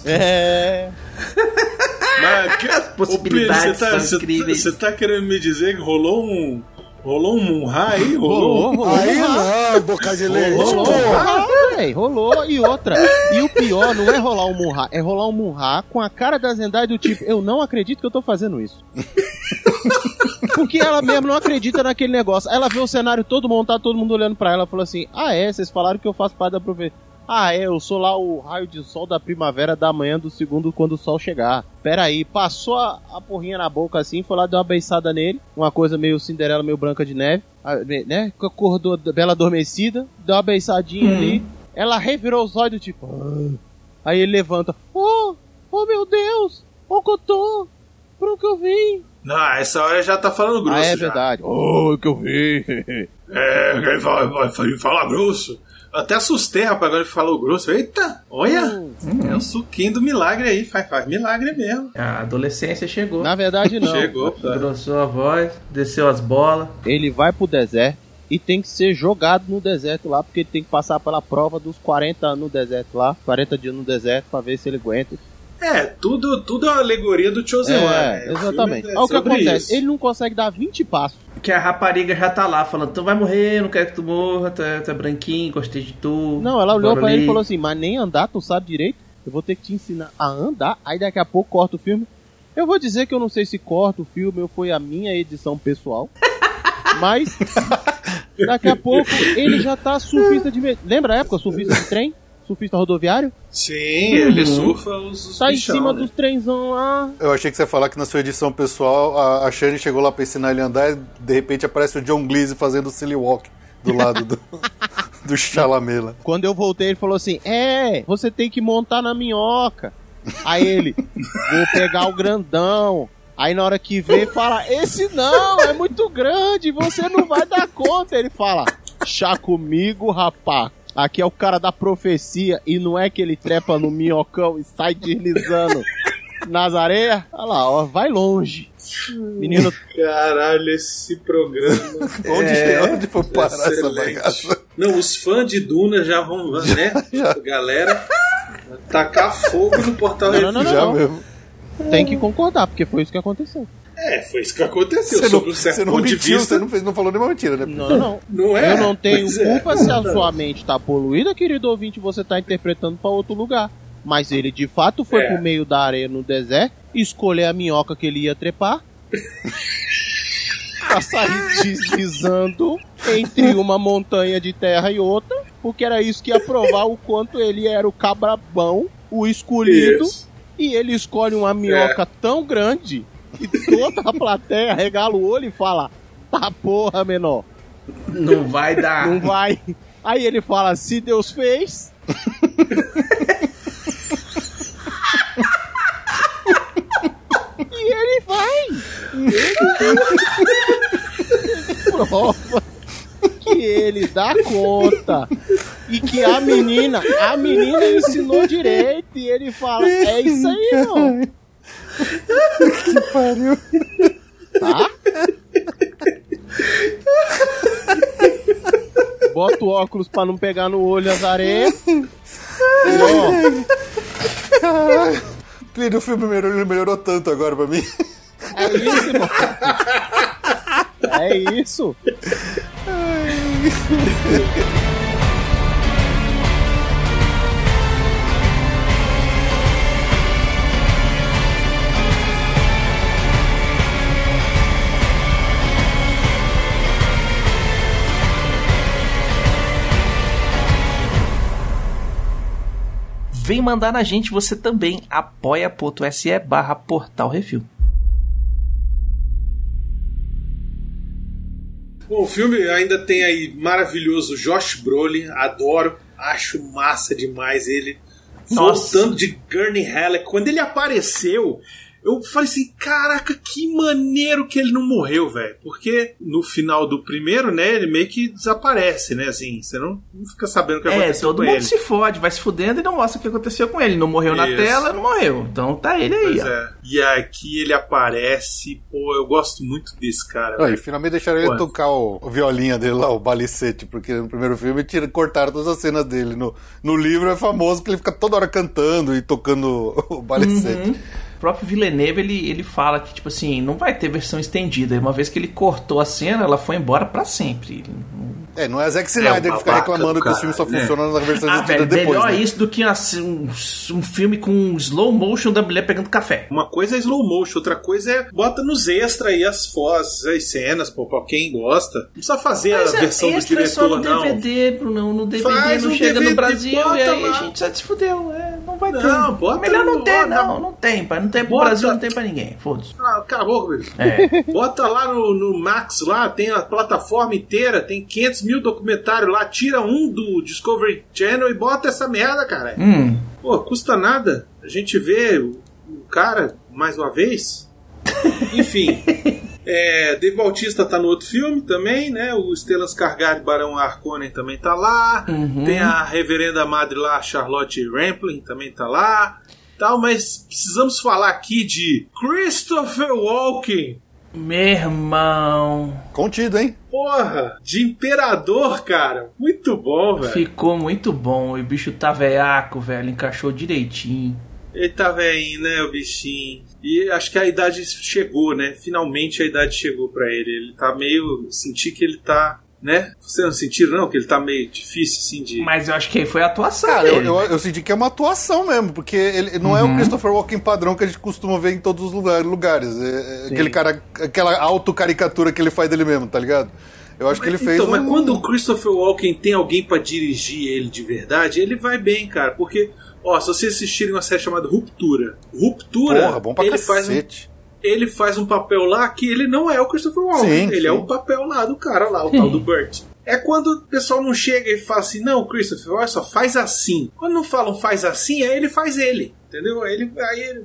As possibilidades são incríveis. Você tá querendo me dizer que rolou um Munha aí? Rolou. Aí não, boca de leite. Rolou. E outra. E o pior não é rolar um Munha, é rolar um Munha com a cara da Zendaya do tipo, eu não acredito que eu tô fazendo isso. Porque ela mesmo não acredita naquele negócio. Ela vê o cenário todo montado, todo mundo olhando pra ela, falou assim, vocês falaram que eu faço parte da profecia. Eu sou lá o raio de sol da primavera da manhã do segundo quando o sol chegar. Pera aí, passou a porrinha na boca assim, foi lá, deu uma beiçada nele, uma coisa meio Cinderela, meio Branca de Neve, né? Acordou bela adormecida, deu uma beiçadinha ali, ela revirou os olhos tipo... Aí ele levanta, oh meu Deus, Cotô, pro que eu vim? Não, essa hora já tá falando grosso. É verdade. O que eu vi. Vai falar grosso. Até assustei, rapaz, agora ele falou grosso. Eita, olha, é o suquinho do milagre aí, faz milagre mesmo. A adolescência chegou. Na verdade não. Chegou, tá. Engrossou a voz, desceu as bolas. Ele vai pro deserto e tem que ser jogado no deserto lá, porque ele tem que passar pela prova dos 40 no deserto lá, 40 dias no deserto, pra ver se ele aguenta. Tudo é uma alegoria do Chosen One. Exatamente. Olha o que acontece, isso. Ele não consegue dar 20 passos. Que a rapariga já tá lá falando, tu vai morrer, não quero que tu morra, tu é branquinho, gostei de tu. Não, ela olhou pra ele e falou assim, mas nem andar tu sabe direito, eu vou ter que te ensinar a andar, aí daqui a pouco corta o filme. Eu vou dizer que eu não sei se corta o filme ou foi a minha edição pessoal, mas daqui a pouco ele já tá surfista de... Lembra a época, surfista de trem? Surfista rodoviário? Sim, ele surfa os tá bichão, em cima né? dos trenzão lá. Eu achei que você ia falar que na sua edição pessoal a Shane chegou lá pra ensinar ele a andar e de repente aparece o John Cleese fazendo o silly walk do lado do Chalamet lá. Quando eu voltei ele falou assim, você tem que montar na minhoca. Aí ele, vou pegar o grandão. Aí na hora que vê fala, esse não, é muito grande, você não vai dar conta. Ele fala, chá comigo, rapá. Aqui é o cara da profecia e não é que ele trepa no minhocão e sai deslizando nas areias. Olha lá, ó, vai longe. Menino... Caralho, esse programa... Onde foi parar essa bagaça? Não, os fãs de Duna já vão, né? Galera, tacar fogo no Portal Refil. Não. Mesmo. Tem que concordar, porque foi isso que aconteceu. Foi isso que aconteceu. Você não mentiu, você não falou nenhuma mentira, né? Não é? Eu não tenho culpa se a sua mente tá poluída, querido ouvinte, você tá interpretando pra outro lugar. Mas ele de fato foi pro meio da areia no deserto, escolher a minhoca que ele ia trepar, pra sair deslizando entre uma montanha de terra e outra, porque era isso que ia provar o quanto ele era o cabrabão, o escolhido, e ele escolhe uma minhoca tão grande que toda a plateia regala o olho e fala, tá porra, menor. Não vai dar. Não vai. Aí ele fala, se Deus fez... E ele vai. Ele prova que ele dá conta. E que a menina ensinou direito. E ele fala, é isso aí, não. Que pariu. Tá? Bota o óculos pra não pegar no olho as areias. O filme melhorou tanto agora pra mim. É isso, irmão. É isso. Vem mandar na gente você também, apoia.se/Portal Refil. Bom, o filme ainda tem aí maravilhoso Josh Brolin, adoro, acho massa demais ele. Nossa. Voltando de Gurney Halleck, quando ele apareceu, eu falei assim, caraca, que maneiro que ele não morreu, velho. Porque no final do primeiro, né, ele meio que desaparece, né, assim, você não fica sabendo o que aconteceu com ele. Todo mundo se fode, vai se fudendo e não mostra o que aconteceu com ele. Não morreu na tela, não morreu. Então tá ele aí, ó. E aqui ele aparece, pô, eu gosto muito desse cara. E finalmente deixaram ele tocar o violinha dele lá, o balicete, porque no primeiro filme cortaram todas as cenas dele. No livro é famoso que ele fica toda hora cantando e tocando o balicete. O próprio Villeneuve, ele fala que, tipo assim, não vai ter versão estendida. Uma vez que ele cortou a cena, ela foi embora pra sempre. Não é Zack Snyder que fica reclamando que os filmes só funcionam na versão de depois. Melhor né? isso do que um filme com slow motion da mulher pegando café. Uma coisa é slow motion, outra coisa é bota nos extras aí as cenas, pô, pra quem gosta. Não precisa fazer a versão do diretor, só no não. DVD, Bruno, no DVD Faz não um chega DVD, no Brasil bota e aí lá. a gente já se fudeu. Não vai ter. Não, bota Melhor não ter, bota. não tem, pai. Não tem pro Bota. Brasil, não tem pra ninguém. Foda-se. Cala a boca, bicho. Bota lá no Max, lá tem a plataforma inteira, tem 500 mil documentários lá, tira um do Discovery Channel e bota essa merda, cara. Pô, custa nada. A gente vê o cara mais uma vez. Enfim. Dave Bautista tá no outro filme também, né? O Stellan Skarsgård, Barão Harkonnen também tá lá. Tem a reverenda madre lá, Charlotte Rampling, também tá lá. Tal, mas precisamos falar aqui de Christopher Walken. Meu irmão. Contido, hein? Porra, de Imperador, cara. Muito bom, velho. Ficou muito bom. E o bicho tá veiaco, velho. Encaixou direitinho. Ele tá velhinho, né, o bichinho. E acho que a idade chegou, né? Finalmente a idade chegou pra ele. Ele tá meio... Senti que ele tá... Né? Você não sentiu, não? Que ele tá meio difícil, assim, de... Mas eu acho que foi a atuação Cara, dele. eu senti que é uma atuação mesmo, porque ele não é o Christopher Walken padrão que a gente costuma ver em todos os lugares. Aquele cara, aquela autocaricatura que ele faz dele mesmo, tá ligado? Eu acho que ele fez mas quando o Christopher Walken tem alguém pra dirigir ele de verdade, ele vai bem, cara. Porque, se vocês assistirem uma série chamada Ruptura, Porra, bom pra ele cacete. ele faz um papel lá que ele não é o Christopher Walken. Ele é o papel lá do cara lá, o tal do Burt. É quando o pessoal não chega e fala assim, não, Christopher, olha só, faz assim. Quando não falam faz assim, aí ele faz ele. Entendeu? Aí ele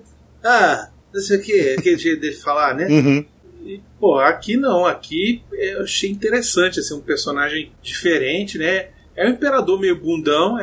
não sei o que, aquele jeito dele falar, né? E, aqui não, aqui eu achei interessante, assim, um personagem diferente, né? É um imperador meio bundão,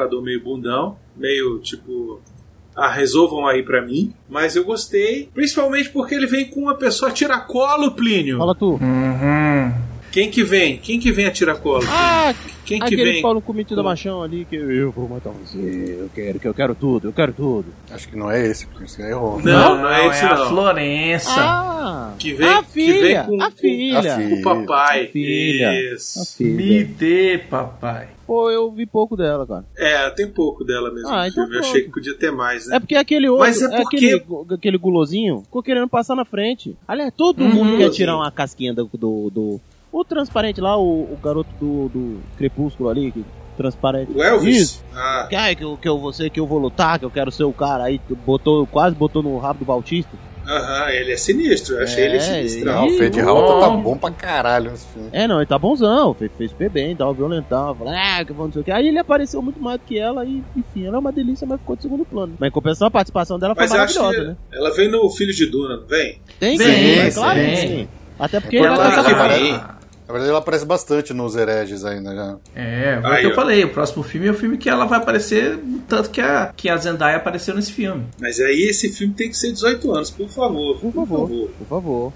meio tipo... resolvam aí pra mim. Mas eu gostei, principalmente porque ele vem com uma pessoa a tiracolo, Plínio. Fala tu. Quem que vem? Quem que vem a tiracolo? Quem que aquele vem? Paulo com metido machão ali que eu vou matar você, eu quero tudo. Acho que não é esse, porque você errou. Não é esse, a não. Florença. Que vem, a filha, com a filha. o papai. A filha. Isso. A filha. Me dê, papai. Pô, eu vi pouco dela, cara. Tem pouco dela mesmo no então filme. Eu achei que podia ter mais, né? É porque aquele outro, Mas é porque... aquele gulosinho, ficou querendo passar na frente. Aliás, todo mundo quer tirar uma casquinha do o transparente lá, o garoto do Crepúsculo ali, transparente. O Elvis? Isso. Que eu vou lutar, que eu quero ser o cara. Aí quase botou no rabo do Bautista. Ele é sinistro. Eu achei ele sinistro. O Fade Ralta tá bom pra caralho nesse filme. Não, ele tá bonzão. Fez super bem, tava violentão. Que não sei o que. Aí ele apareceu muito mais do que ela e, enfim, ela é uma delícia, mas ficou de segundo plano. Mas em compensação, a participação dela foi maravilhosa, né? Ela vem no Filho de Duna, não vem? Tem, claro que sim. Até porque Na verdade, ela aparece bastante nos Hereges ainda já. O que eu falei, o próximo filme é o filme que ela vai aparecer, tanto que a Zendaya apareceu nesse filme. Mas aí esse filme tem que ser 18 anos, por favor. Por favor.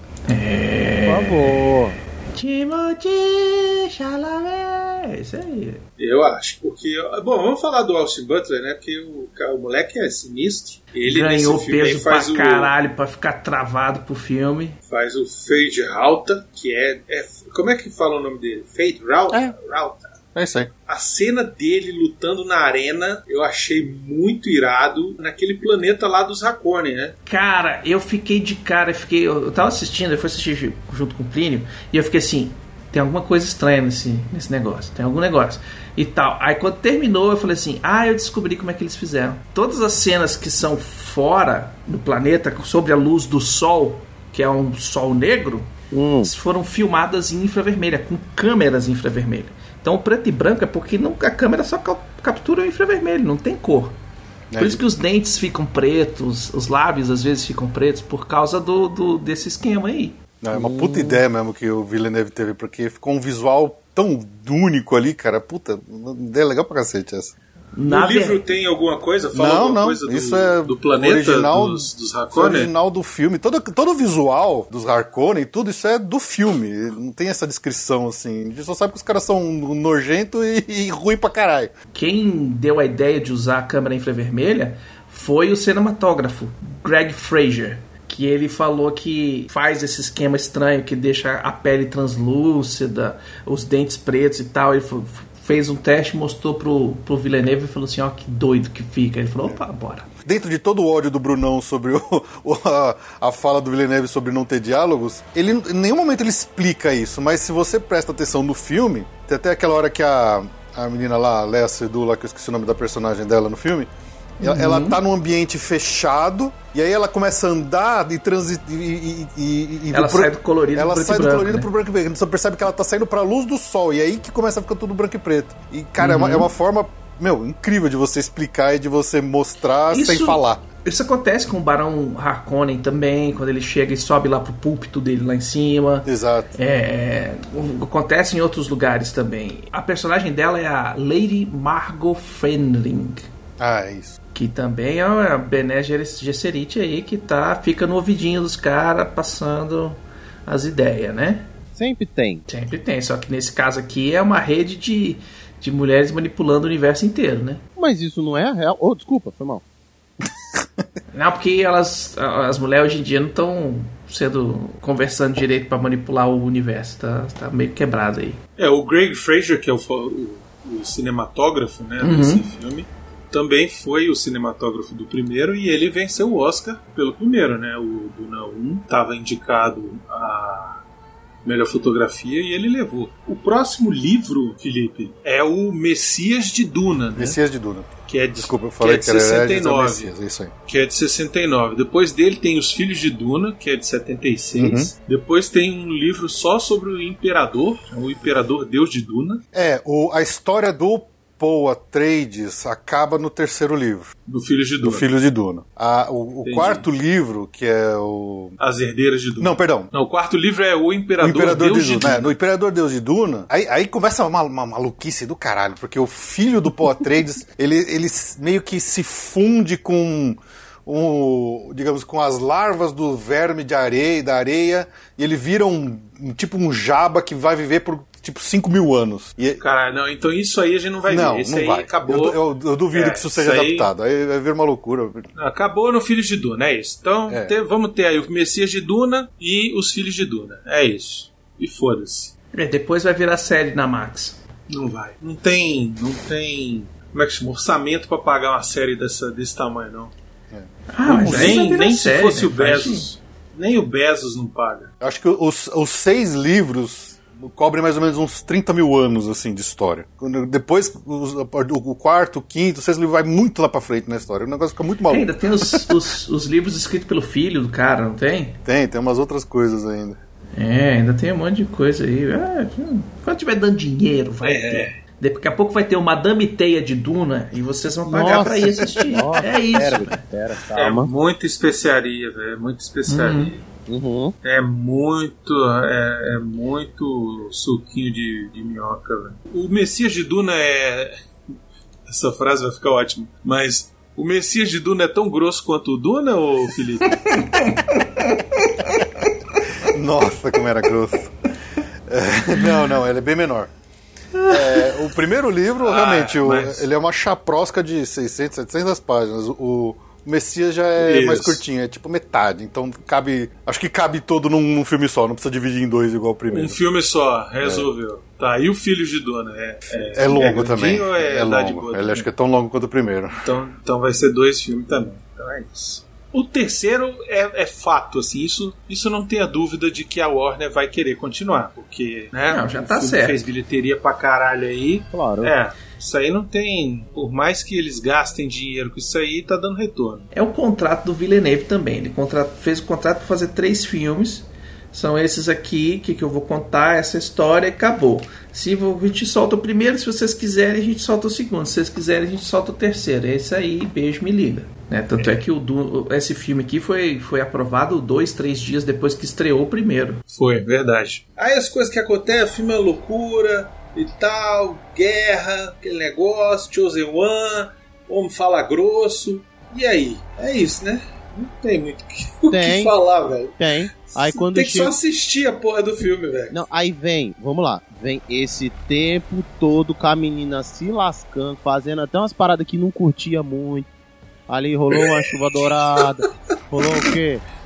Timothy Chalamet, isso aí. Eu acho, porque... Bom, vamos falar do Austin Butler, né? Porque o moleque é sinistro. Ele ganhou nesse filme peso pra caralho pra ficar travado pro filme. Faz o Fade Ralta, que como é que fala o nome dele? Fade Ralta? Ralta. É isso aí. A cena dele lutando na arena, eu achei muito irado naquele planeta lá dos Harkonnen, né? Cara, eu fiquei de cara, eu tava assistindo, eu fui assistir junto com o Plínio, e eu fiquei assim, tem alguma coisa estranha nesse negócio, tem algum negócio e tal. Aí quando terminou, eu falei assim, eu descobri como é que eles fizeram. Todas as cenas que são fora do planeta, sobre a luz do sol, que é um sol negro, foram filmadas em infravermelha, com câmeras infravermelha. Então o preto e branco é porque a câmera só captura o infravermelho, não tem cor. Por isso que os dentes ficam pretos, os lábios às vezes ficam pretos, por causa desse esquema aí. Não, é uma puta ideia mesmo que o Villeneuve teve, porque ficou um visual tão único ali, cara. Puta, ideia legal pra cacete essa. No livro tem alguma coisa? Fala alguma coisa isso é do planeta original, dos Harkonnen? É original do filme. Todo o visual dos Harkonnen, tudo isso é do filme. Não tem essa descrição, assim. A gente só sabe que os caras são nojento e ruim pra caralho. Quem deu a ideia de usar a câmera infravermelha foi o cinematógrafo Greg Fraser, que ele falou que faz esse esquema estranho que deixa a pele translúcida, os dentes pretos e tal. Ele fez um teste, mostrou pro Villeneuve e falou assim, ó, que doido que fica. Ele falou, opa, bora. Dentro de todo o ódio do Brunão sobre a fala do Villeneuve sobre não ter diálogos, ele em nenhum momento ele explica isso, mas se você presta atenção no filme, tem até aquela hora que a menina lá, a Léa Seydoux, lá, que eu esqueci o nome da personagem dela no filme, ela tá num ambiente fechado, e aí ela começa a andar e ela sai do colorido ela pro sai do branco, colorido né? pro branco e preto. Você percebe que ela tá saindo pra luz do sol, e aí que começa a ficar tudo branco e preto. E, cara, é uma forma, incrível de você explicar e de você mostrar sem falar. Isso acontece com o Barão Harkonnen também, quando ele chega e sobe lá pro púlpito dele lá em cima. Exato. Acontece em outros lugares também. A personagem dela é a Lady Margot Fenring. É isso. Que também é a Bene Gesserit aí, que fica no ouvidinho dos caras, passando as ideias, né? Sempre tem, só que nesse caso aqui é uma rede de mulheres manipulando o universo inteiro, né? Mas isso não é a real. Oh, desculpa, foi mal. Não, porque as mulheres hoje em dia não estão conversando direito pra manipular o universo, tá meio quebrado aí. O Greg Fraser, que é o cinematógrafo, né, desse filme, também foi o cinematógrafo do primeiro e ele venceu o Oscar pelo primeiro, né? O Duna 1 estava indicado a melhor fotografia e ele levou. O próximo livro, Felipe, é o Messias de Duna, né? Messias de Duna. Desculpa, eu falei que era 69. Messias, isso aí. Que é de 69. Depois dele tem Os Filhos de Duna, que é de 76. Depois tem um livro só sobre o Imperador, o Imperador Deus de Duna. A história do Paul Atreides acaba no terceiro livro. Do Filhos de Duna. Do Filhos de Duna. O quarto livro, que é o... As Herdeiras de Duna. Não, perdão. Não, o quarto livro é o Imperador Deus de Duna. No Imperador Deus de Duna, aí começa uma maluquice do caralho, porque o filho do Paul Atreides, ele meio que se funde com... digamos, com as larvas do verme da areia, e ele vira tipo um jaba que vai viver por tipo 5.000 anos. Caralho, não, então isso aí a gente não vai ver. Isso não aí vai. Acabou. Eu duvido que isso seja adaptado. Aí vai vir uma loucura. Acabou no Filhos de Duna, é isso. Então vamos ter aí o Messias de Duna e os Filhos de Duna. É isso. E foda-se. Depois vai virar série na Max. Não vai. Não tem como é que chama? Orçamento pra pagar uma série desse tamanho, não. Mas nem se série, fosse o Bezos. Nem o Bezos não paga. Acho que os 6 livros cobrem mais ou menos uns 30.000 anos assim, de história. Depois, o quarto, o quinto, o sexto livro vai muito lá pra frente na história. O negócio fica muito maluco. Ainda tem os livros escritos pelo filho do cara, não tem? Tem umas outras coisas ainda. Ainda tem um monte de coisa aí. Quando tiver dando dinheiro, vai ter. Daqui a pouco vai ter o Madame Teia de Duna e vocês vão pagar pra ir assistir. É isso. Pera, calma. É muita especiaria, velho. É muita especiaria. É muito suquinho de minhoca, velho. O Messias de Duna essa frase vai ficar ótima. Mas o Messias de Duna é tão grosso quanto o Duna, ô Felipe? Nossa, como era grosso. Não, ele é bem menor. O primeiro livro, realmente, ele é uma chaprosca de 600, 700 páginas. O Messias já é mais curtinho, é tipo metade. Então acho que cabe todo num filme só, não precisa dividir em 2 igual o primeiro. Um filme só, resolveu. Tá, e o Filhos de Duna? É longo também. Ou é longo. Ele acho que é tão longo quanto o primeiro. Então vai ser 2 filmes também. Então é isso. O terceiro é fato, assim, isso não tenha dúvida de que a Warner vai querer continuar, porque, né, não, já tá certo. Fez bilheteria pra caralho aí. Claro. Isso aí não tem, por mais que eles gastem dinheiro com isso aí, tá dando retorno. É o contrato do Villeneuve também, ele fez o contrato pra fazer 3 filmes, são esses aqui, que eu vou contar essa história e acabou. Se a gente solta o primeiro, se vocês quiserem a gente solta o segundo, se vocês quiserem a gente solta o terceiro, é isso aí, beijo, me liga. Tanto é que esse filme aqui foi aprovado 2-3 dias depois que estreou o primeiro. Foi, verdade. Aí as coisas que acontecem, o filme é loucura e tal, guerra, aquele negócio, Chosen One, homem fala grosso, e aí? É isso, né? Não tem muito o que falar, velho. Tem. Aí quando tem que só assistir a porra do filme, velho. Não, aí vem esse tempo todo com a menina se lascando, fazendo até umas paradas que não curtia muito. Ali rolou uma chuva dourada, rolou o quê?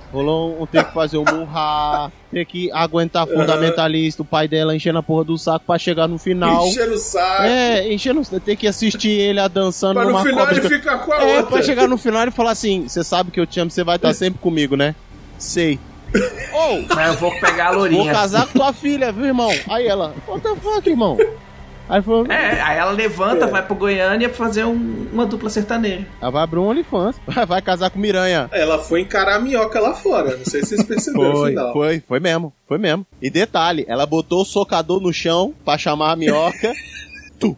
Rolou ter que fazer o murrar, ter que aguentar fundamentalista, o pai dela enchendo a porra do saco pra chegar no final. Enchendo o saco. Enchendo, ter que assistir ele dançando pra numa no final cobra. ele ficar com a outra. Pra chegar no final e falar assim, você sabe que eu te amo, você vai estar sempre comigo, né? Sei. Mas eu vou pegar a lourinha. Vou casar com tua filha, viu, irmão? Aí ela, what the fuck, irmão? Aí, aí ela levanta, vai pro Goiânia fazer uma dupla sertaneja. Ela vai abrir um OnlyFans, vai casar com Miranha. Ela foi encarar a minhoca lá fora, não sei se vocês perceberam no final. Foi mesmo. E detalhe, ela botou o socador no chão pra chamar a minhoca. Tu.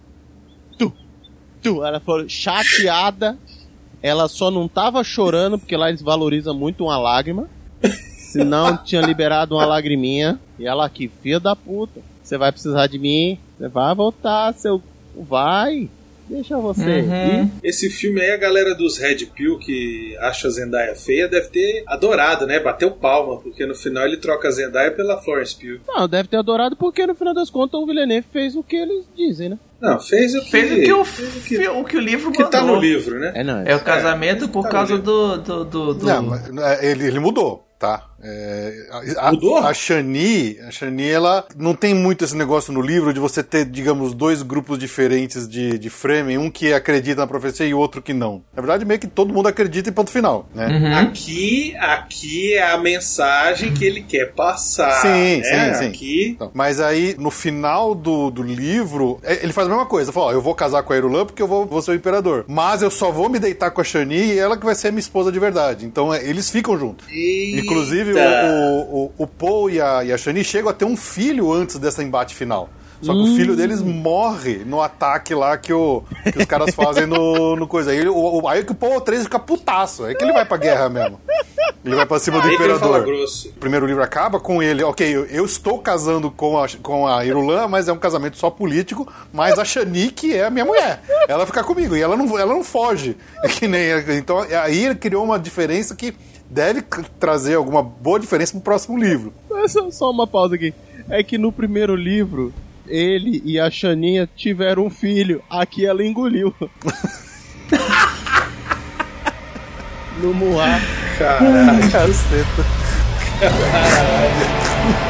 Ela falou, chateada. Ela só não tava chorando, porque lá eles valorizam muito uma lágrima. Senão tinha liberado uma lagriminha. E ela aqui, filha da puta. Você vai precisar de mim, você vai voltar, vai, deixa você ir. Esse filme aí, a galera dos Red Pill que acha a Zendaya feia deve ter adorado, né? Bateu palma, porque no final ele troca a Zendaya pela Florence Pugh. Não, deve ter adorado porque no final das contas o Villeneuve fez o que eles dizem, né? Não, fez o que o livro que mandou. Tá no livro, né? É o casamento por causa do... Não, mas ele mudou. Tá. Mudou? A Shani, ela não tem muito esse negócio no livro de você ter, digamos, dois grupos diferentes de framing, um que acredita na profecia e o outro que não. Na verdade, meio que todo mundo acredita e ponto final, né? Aqui é a mensagem que ele quer passar. Sim. Aqui... Então, mas aí, no final do livro, ele faz a mesma coisa. Fala, eu vou casar com a Irulan porque eu vou ser o imperador. Mas eu só vou me deitar com a Shani e ela que vai ser minha esposa de verdade. Então, eles ficam juntos. Inclusive, o Paul e a Shani chegam a ter um filho antes desse embate final. Só que o filho deles morre no ataque lá que os caras fazem no coisa. Aí que o Paul Atreides fica putaço. Aí que ele vai pra guerra mesmo. Ele vai pra cima do imperador. O primeiro livro acaba com ele. Ok, eu estou casando com a Irulan, mas é um casamento só político. Mas a Shani, que é a minha mulher, ela fica comigo. E ela não foge. É que nem, então, aí ele criou uma diferença que deve trazer alguma boa diferença pro próximo livro. Só uma pausa aqui. É que no primeiro livro, ele e a Xaninha tiveram um filho. Aqui ela engoliu. No Muá. Caralho. Caceta. Caralho.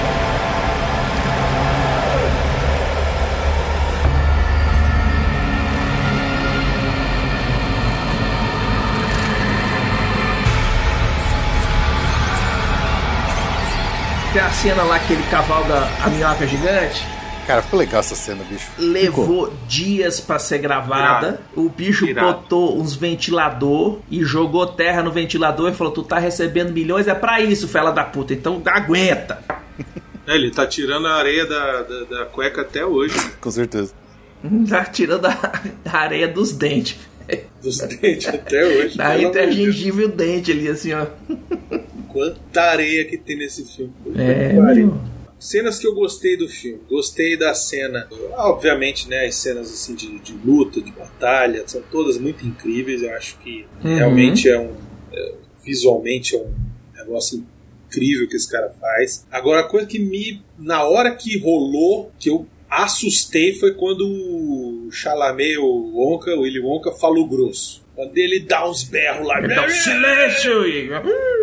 Tem a cena lá que ele cavalga a minhoca gigante. Cara, ficou legal essa cena, bicho. Levou dias pra ser gravada. O bicho botou uns ventilador e jogou terra no ventilador e falou, tu tá recebendo milhões, é pra isso, fela da puta, então aguenta. Ele tá tirando a areia da cueca até hoje. Com certeza. Tá tirando a areia dos dentes. Dos dentes até hoje. Da entre a gengiva e o dente ali, assim, ó. Quanta areia que tem nesse filme. Cenas que eu gostei do filme. Gostei da cena. Obviamente, né? As cenas assim de luta, de batalha, são todas muito incríveis. Eu acho que realmente visualmente é um negócio incrível que esse cara faz. Agora, a coisa que na hora que rolou, que eu assustei, foi quando o Chalamet, o Willy Wonka, falou grosso. Quando ele dá uns berros lá. Ele dá um silêncio!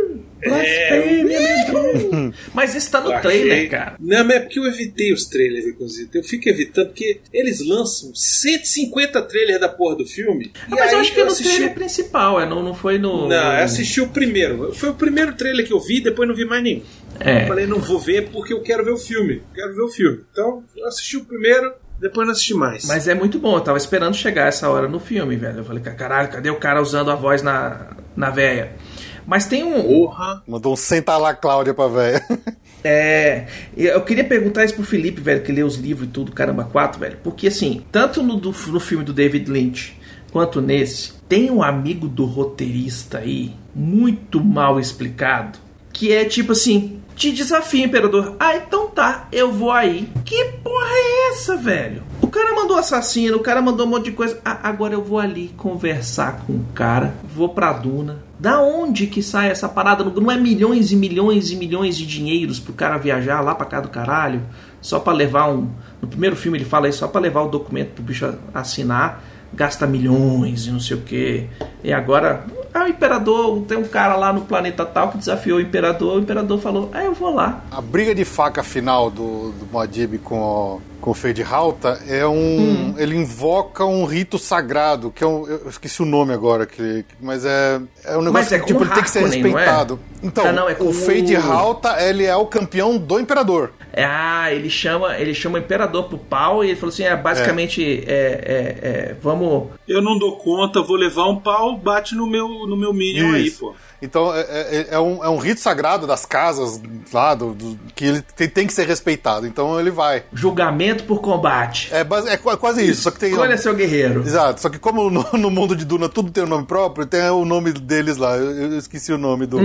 Mas isso tá no trailer, cara. Não, mas é porque eu evitei os trailers, inclusive. Eu fico evitando, porque eles lançam 150 trailers da porra do filme. Mas eu acho que é no trailer principal, não foi no... Não, eu assisti o primeiro. Foi o primeiro trailer que eu vi, depois não vi mais nenhum. Eu falei, não vou ver porque eu quero ver o filme. Então, eu assisti o primeiro, depois não assisti mais. Mas é muito bom, eu tava esperando chegar essa hora no filme, velho. Eu falei, caralho, cadê o cara usando a voz na véia? Mas tem um... Porra. Mandou um sentar lá, Cláudia, pra véia. Eu queria perguntar isso pro Felipe, velho, que lê os livros e tudo, caramba, 4, velho. Porque, assim, tanto no filme do David Lynch, quanto nesse, tem um amigo do roteirista aí, muito mal explicado, que é tipo assim, te desafio, imperador. Ah, então tá, eu vou aí. Que porra é essa, velho? O cara mandou assassino, o cara mandou um monte de coisa. Agora eu vou ali conversar com o cara, vou pra Duna. Da onde que sai essa parada? Não é milhões e milhões e milhões de dinheiros pro cara viajar lá pra cá do caralho, só pra levar no primeiro filme ele fala isso, só pra levar o documento pro bicho assinar, gasta milhões e não sei o que. E agora, o Imperador, tem um cara lá no planeta tal que desafiou o Imperador falou, eu vou lá. A briga de faca final do Muad'Dib com o Feyd-Rautha é ele invoca um rito sagrado, que eu esqueci o nome agora, mas é um negócio que tipo, ele tem que ser respeitado. Então, o Feyd-Rautha, ele é o campeão do Imperador. Ele chama o Imperador pro pau e ele falou assim, basicamente, vamos... Eu não dou conta, vou levar um pau, bate no meu Minion aí, pô. Então, é um rito sagrado das casas lá, que ele tem que ser respeitado. Então, ele vai. Julgamento por combate. É quase isso. Só que tem Escolha seu guerreiro. Exato. Só que como no mundo de Duna tudo tem um nome próprio, tem o nome deles lá. Eu esqueci o nome do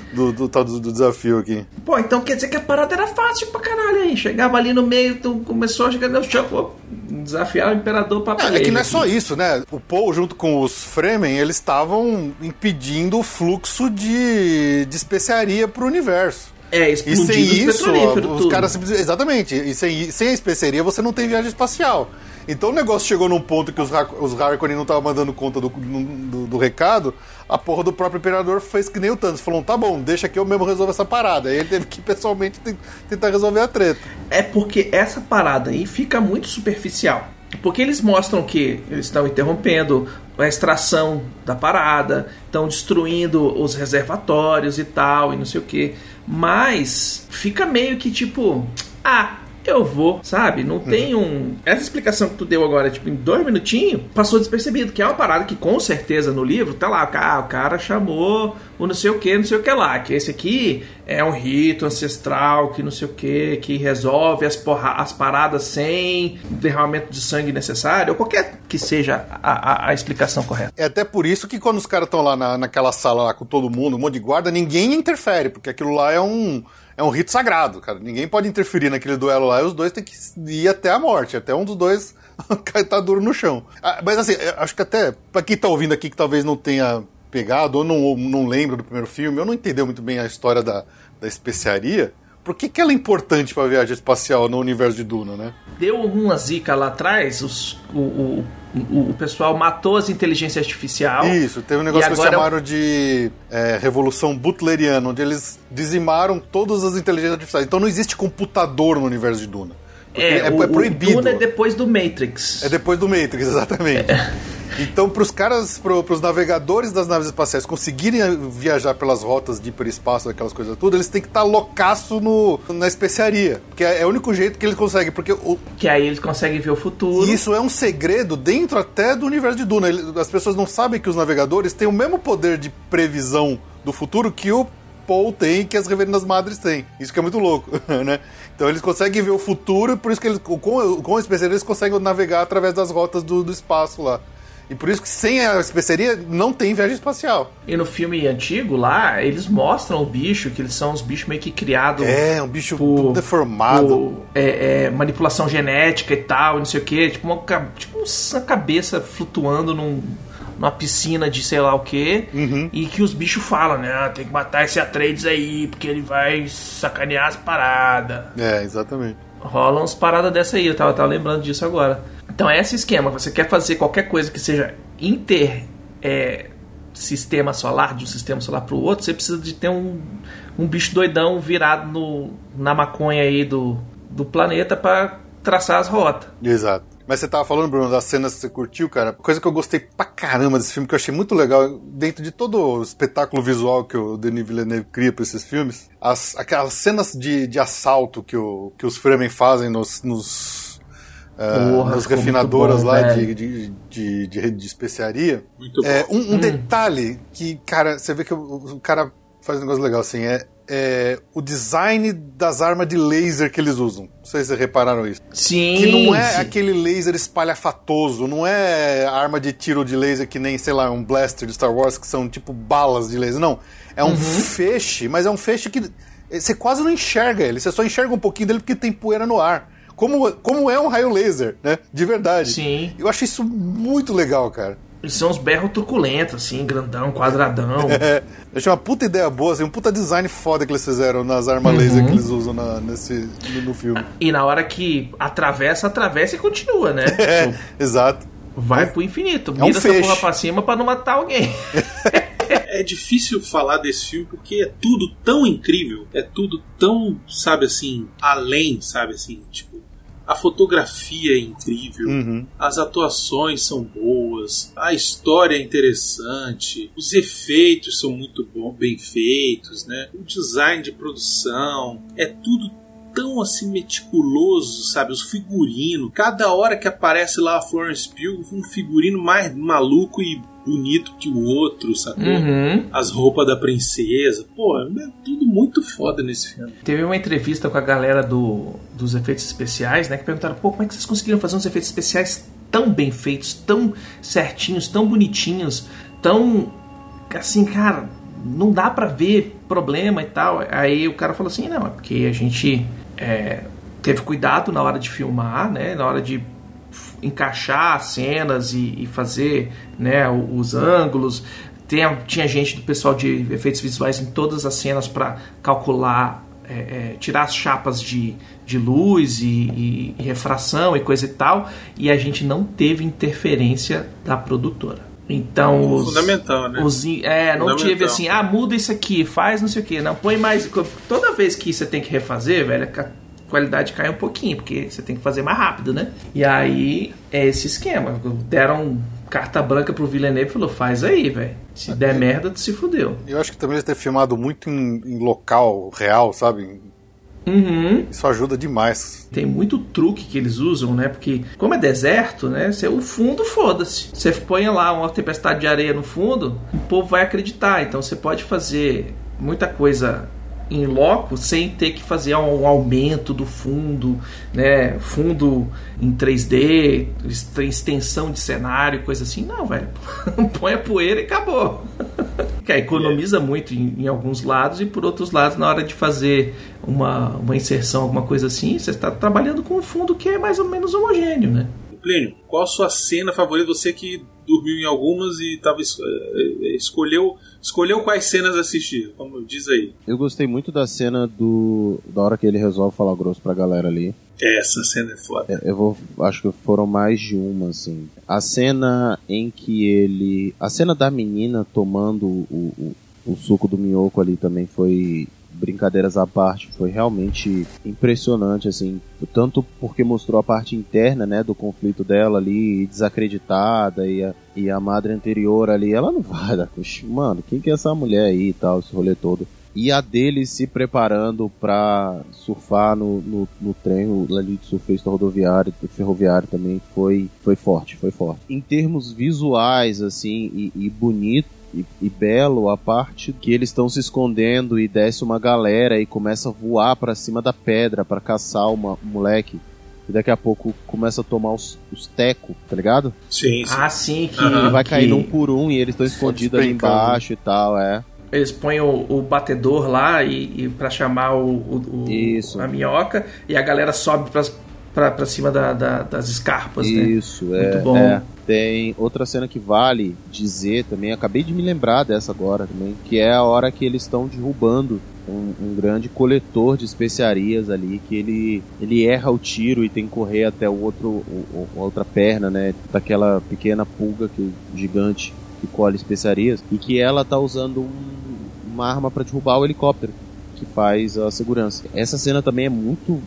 desafio aqui. Pô, então quer dizer que a parada era fácil pra caralho aí. Chegava ali no meio, tu começou a chegar no chão, desafiar o Imperador pra É que não é só isso, né? O Paul, junto com os Fremen, eles estavam impedindo o fluxo de especiaria pro universo. E sem isso, os caras simplesmente... Exatamente. E sem a especiaria, você não tem viagem espacial. Então o negócio chegou num ponto que os Harkonnen não estavam mandando conta do recado, a porra do próprio Imperador fez que nem o Thanos. Falou, tá bom, deixa que eu mesmo resolvo essa parada. Aí ele teve que pessoalmente tentar resolver a treta. É porque essa parada aí fica muito superficial. Porque eles mostram que eles estão interrompendo a extração da parada, estão destruindo os reservatórios e tal, e não sei o que. Mas fica meio que tipo, eu vou, sabe? Não tem Essa explicação que tu deu agora, tipo, em 2 minutinhos, passou despercebido, que é uma parada que com certeza no livro tá lá, o cara chamou o não sei o que lá, que esse aqui é um rito ancestral, que não sei o que resolve as paradas sem derramamento de sangue necessário, ou qualquer que seja a explicação correta. É até por isso que quando os caras estão lá naquela sala lá com todo mundo, um monte de guarda, ninguém interfere, porque aquilo lá é um rito sagrado, cara. Ninguém pode interferir naquele duelo lá e os dois têm que ir até a morte. Até um dos dois tá duro no chão. Mas assim, acho que até pra quem tá ouvindo aqui que talvez não tenha pegado ou não lembra do primeiro filme, ou não entendeu muito bem a história da especiaria, por que ela é importante pra viagem espacial no universo de Duna, né? Deu uma zica lá atrás, o pessoal matou as inteligências artificiais. Isso, teve um negócio que eles chamaram de Revolução Butleriana, onde eles dizimaram todas as inteligências artificiais. Então não existe computador no universo de Duna. É proibido. Duna é depois do Matrix. É depois do Matrix, exatamente. Então, pros navegadores das naves espaciais conseguirem viajar pelas rotas de hiperespaço, aquelas coisas tudo, eles têm que estar loucaço na especiaria. Porque é o único jeito que eles conseguem. Que aí eles conseguem ver o futuro. E isso é um segredo dentro até do universo de Duna. As pessoas não sabem que os navegadores têm o mesmo poder de previsão do futuro que o Paul tem, que as Reverendas Madres têm. Isso que é muito louco, né? Então eles conseguem ver o futuro, e por isso que eles, com a especiaria, eles conseguem navegar através das rotas do espaço lá. E por isso que sem a especiaria não tem viagem espacial. E no filme antigo lá, eles mostram o bicho, que eles são uns bichos meio que criados... um bicho tudo deformado. Manipulação genética e tal, não sei o quê. Tipo uma cabeça flutuando numa piscina de sei lá o quê. E que os bichos falam, né? Tem que matar esse Atreides aí, porque ele vai sacanear as paradas. Exatamente. Rolam uns paradas dessa aí, eu tava lembrando disso agora. Então é esse esquema, você quer fazer qualquer coisa que seja sistema solar, de um sistema solar pro outro, você precisa de ter um bicho doidão virado na maconha aí do planeta pra traçar as rotas. Exato. Mas você tava falando, Bruno, das cenas que você curtiu, cara. Coisa que eu gostei pra caramba desse filme, que eu achei muito legal, dentro de todo o espetáculo visual que o Denis Villeneuve cria pra esses filmes, aquelas cenas de assalto que os Fremen fazem nas refinadoras lá de especiaria. Muito bom. Um detalhe que, cara, você vê que o cara faz um negócio legal, assim, o design das armas de laser que eles usam. Não sei se vocês repararam isso. Sim. Que não é aquele laser espalhafatoso, não é arma de tiro de laser que nem, sei lá, um blaster de Star Wars, que são tipo balas de laser. Não. É um feixe, mas é um feixe que você quase não enxerga ele. Você só enxerga um pouquinho dele porque tem poeira no ar. Como é um raio laser, né? De verdade. Sim. Eu acho isso muito legal, cara. Eles são uns berros truculentos, assim, grandão, quadradão. Eu achei uma puta ideia boa, assim, um puta design foda que eles fizeram nas armas laser que eles usam no filme. E na hora que atravessa e continua, né? Exato. Vai pro infinito. Mira essa porra pra cima pra não matar alguém. é difícil falar desse filme porque é tudo tão incrível, é tudo tão, sabe assim, além, sabe assim, tipo, a fotografia é incrível, as atuações são boas, a história é interessante, os efeitos são muito bem feitos, né? O design de produção, é tudo tão assim meticuloso, sabe? Os figurinos, cada hora que aparece lá a Florence Pugh, um figurino mais maluco e bonito que o outro, sacou? As roupas da princesa, pô, é tudo muito foda nesse filme. Teve uma entrevista com a galera dos efeitos especiais, né, que perguntaram, pô, como é que vocês conseguiram fazer uns efeitos especiais tão bem feitos, tão certinhos, tão bonitinhos, tão, assim, cara, não dá pra ver problema e tal. Aí o cara falou assim, não, é porque a gente teve cuidado na hora de filmar, né, na hora de encaixar as cenas e fazer, né, os ângulos. Tinha gente do pessoal de efeitos visuais em todas as cenas para calcular, tirar as chapas de luz e refração e coisa e tal, e a gente não teve interferência da produtora. Então fundamental, né? Não teve assim, muda isso aqui, faz não sei o que, não põe mais. Toda vez que você tem que refazer, velho, a qualidade cai um pouquinho, porque você tem que fazer mais rápido, né? E aí é esse esquema. Deram carta branca pro Villeneuve e falou, faz aí, velho. Se der merda, tu se fudeu. Eu acho que também eles ter filmado muito em local real, sabe? Isso ajuda demais. Tem muito truque que eles usam, né? Porque como é deserto, né? O fundo, foda-se. Você põe lá uma tempestade de areia no fundo, o povo vai acreditar. Então você pode fazer muita coisa em loco sem ter que fazer um aumento do fundo, né? Fundo em 3D, extensão de cenário, coisa assim. Não, velho. Põe a poeira e acabou. Que economiza muito em alguns lados, e por outros lados, na hora de fazer uma inserção, alguma coisa assim, você está trabalhando com um fundo que é mais ou menos homogêneo, né? Plínio, qual a sua cena favorita? Você que dormiu em algumas e escolheu quais cenas assistir, como diz aí. Eu gostei muito da cena da hora que ele resolve falar grosso pra galera ali. Essa cena é foda. Acho que foram mais de uma, assim. A cena em que a cena da menina tomando o suco do minhoco ali também foi, brincadeiras à parte, foi realmente impressionante, assim, tanto porque mostrou a parte interna, né, do conflito dela ali, desacreditada, e a madre anterior ali, ela não vai dar, mano, quem que é essa mulher aí e tal, esse rolê todo. E a dele se preparando pra surfar no trem, ali de surfista ferroviário também foi forte. Em termos visuais, assim, e bonito, e belo, a parte que eles estão se escondendo e desce uma galera e começa a voar pra cima da pedra pra caçar um moleque, e daqui a pouco começa a tomar os tecos, tá ligado? Sim. Sim, que ele vai caindo um por um e eles estão escondidos ali embaixo e tal, Eles põem o batedor lá e pra chamar a minhoca, e a galera sobe pra cima das escarpas, né? Isso, muito bom. Tem outra cena que vale dizer também, acabei de me lembrar dessa agora também, que é a hora que eles estão derrubando um grande coletor de especiarias ali, que ele erra o tiro e tem que correr até a outra perna, né, daquela pequena pulga gigante que colhe especiarias, e que ela tá usando uma arma para derrubar o helicóptero que faz a segurança. Essa cena também é muito,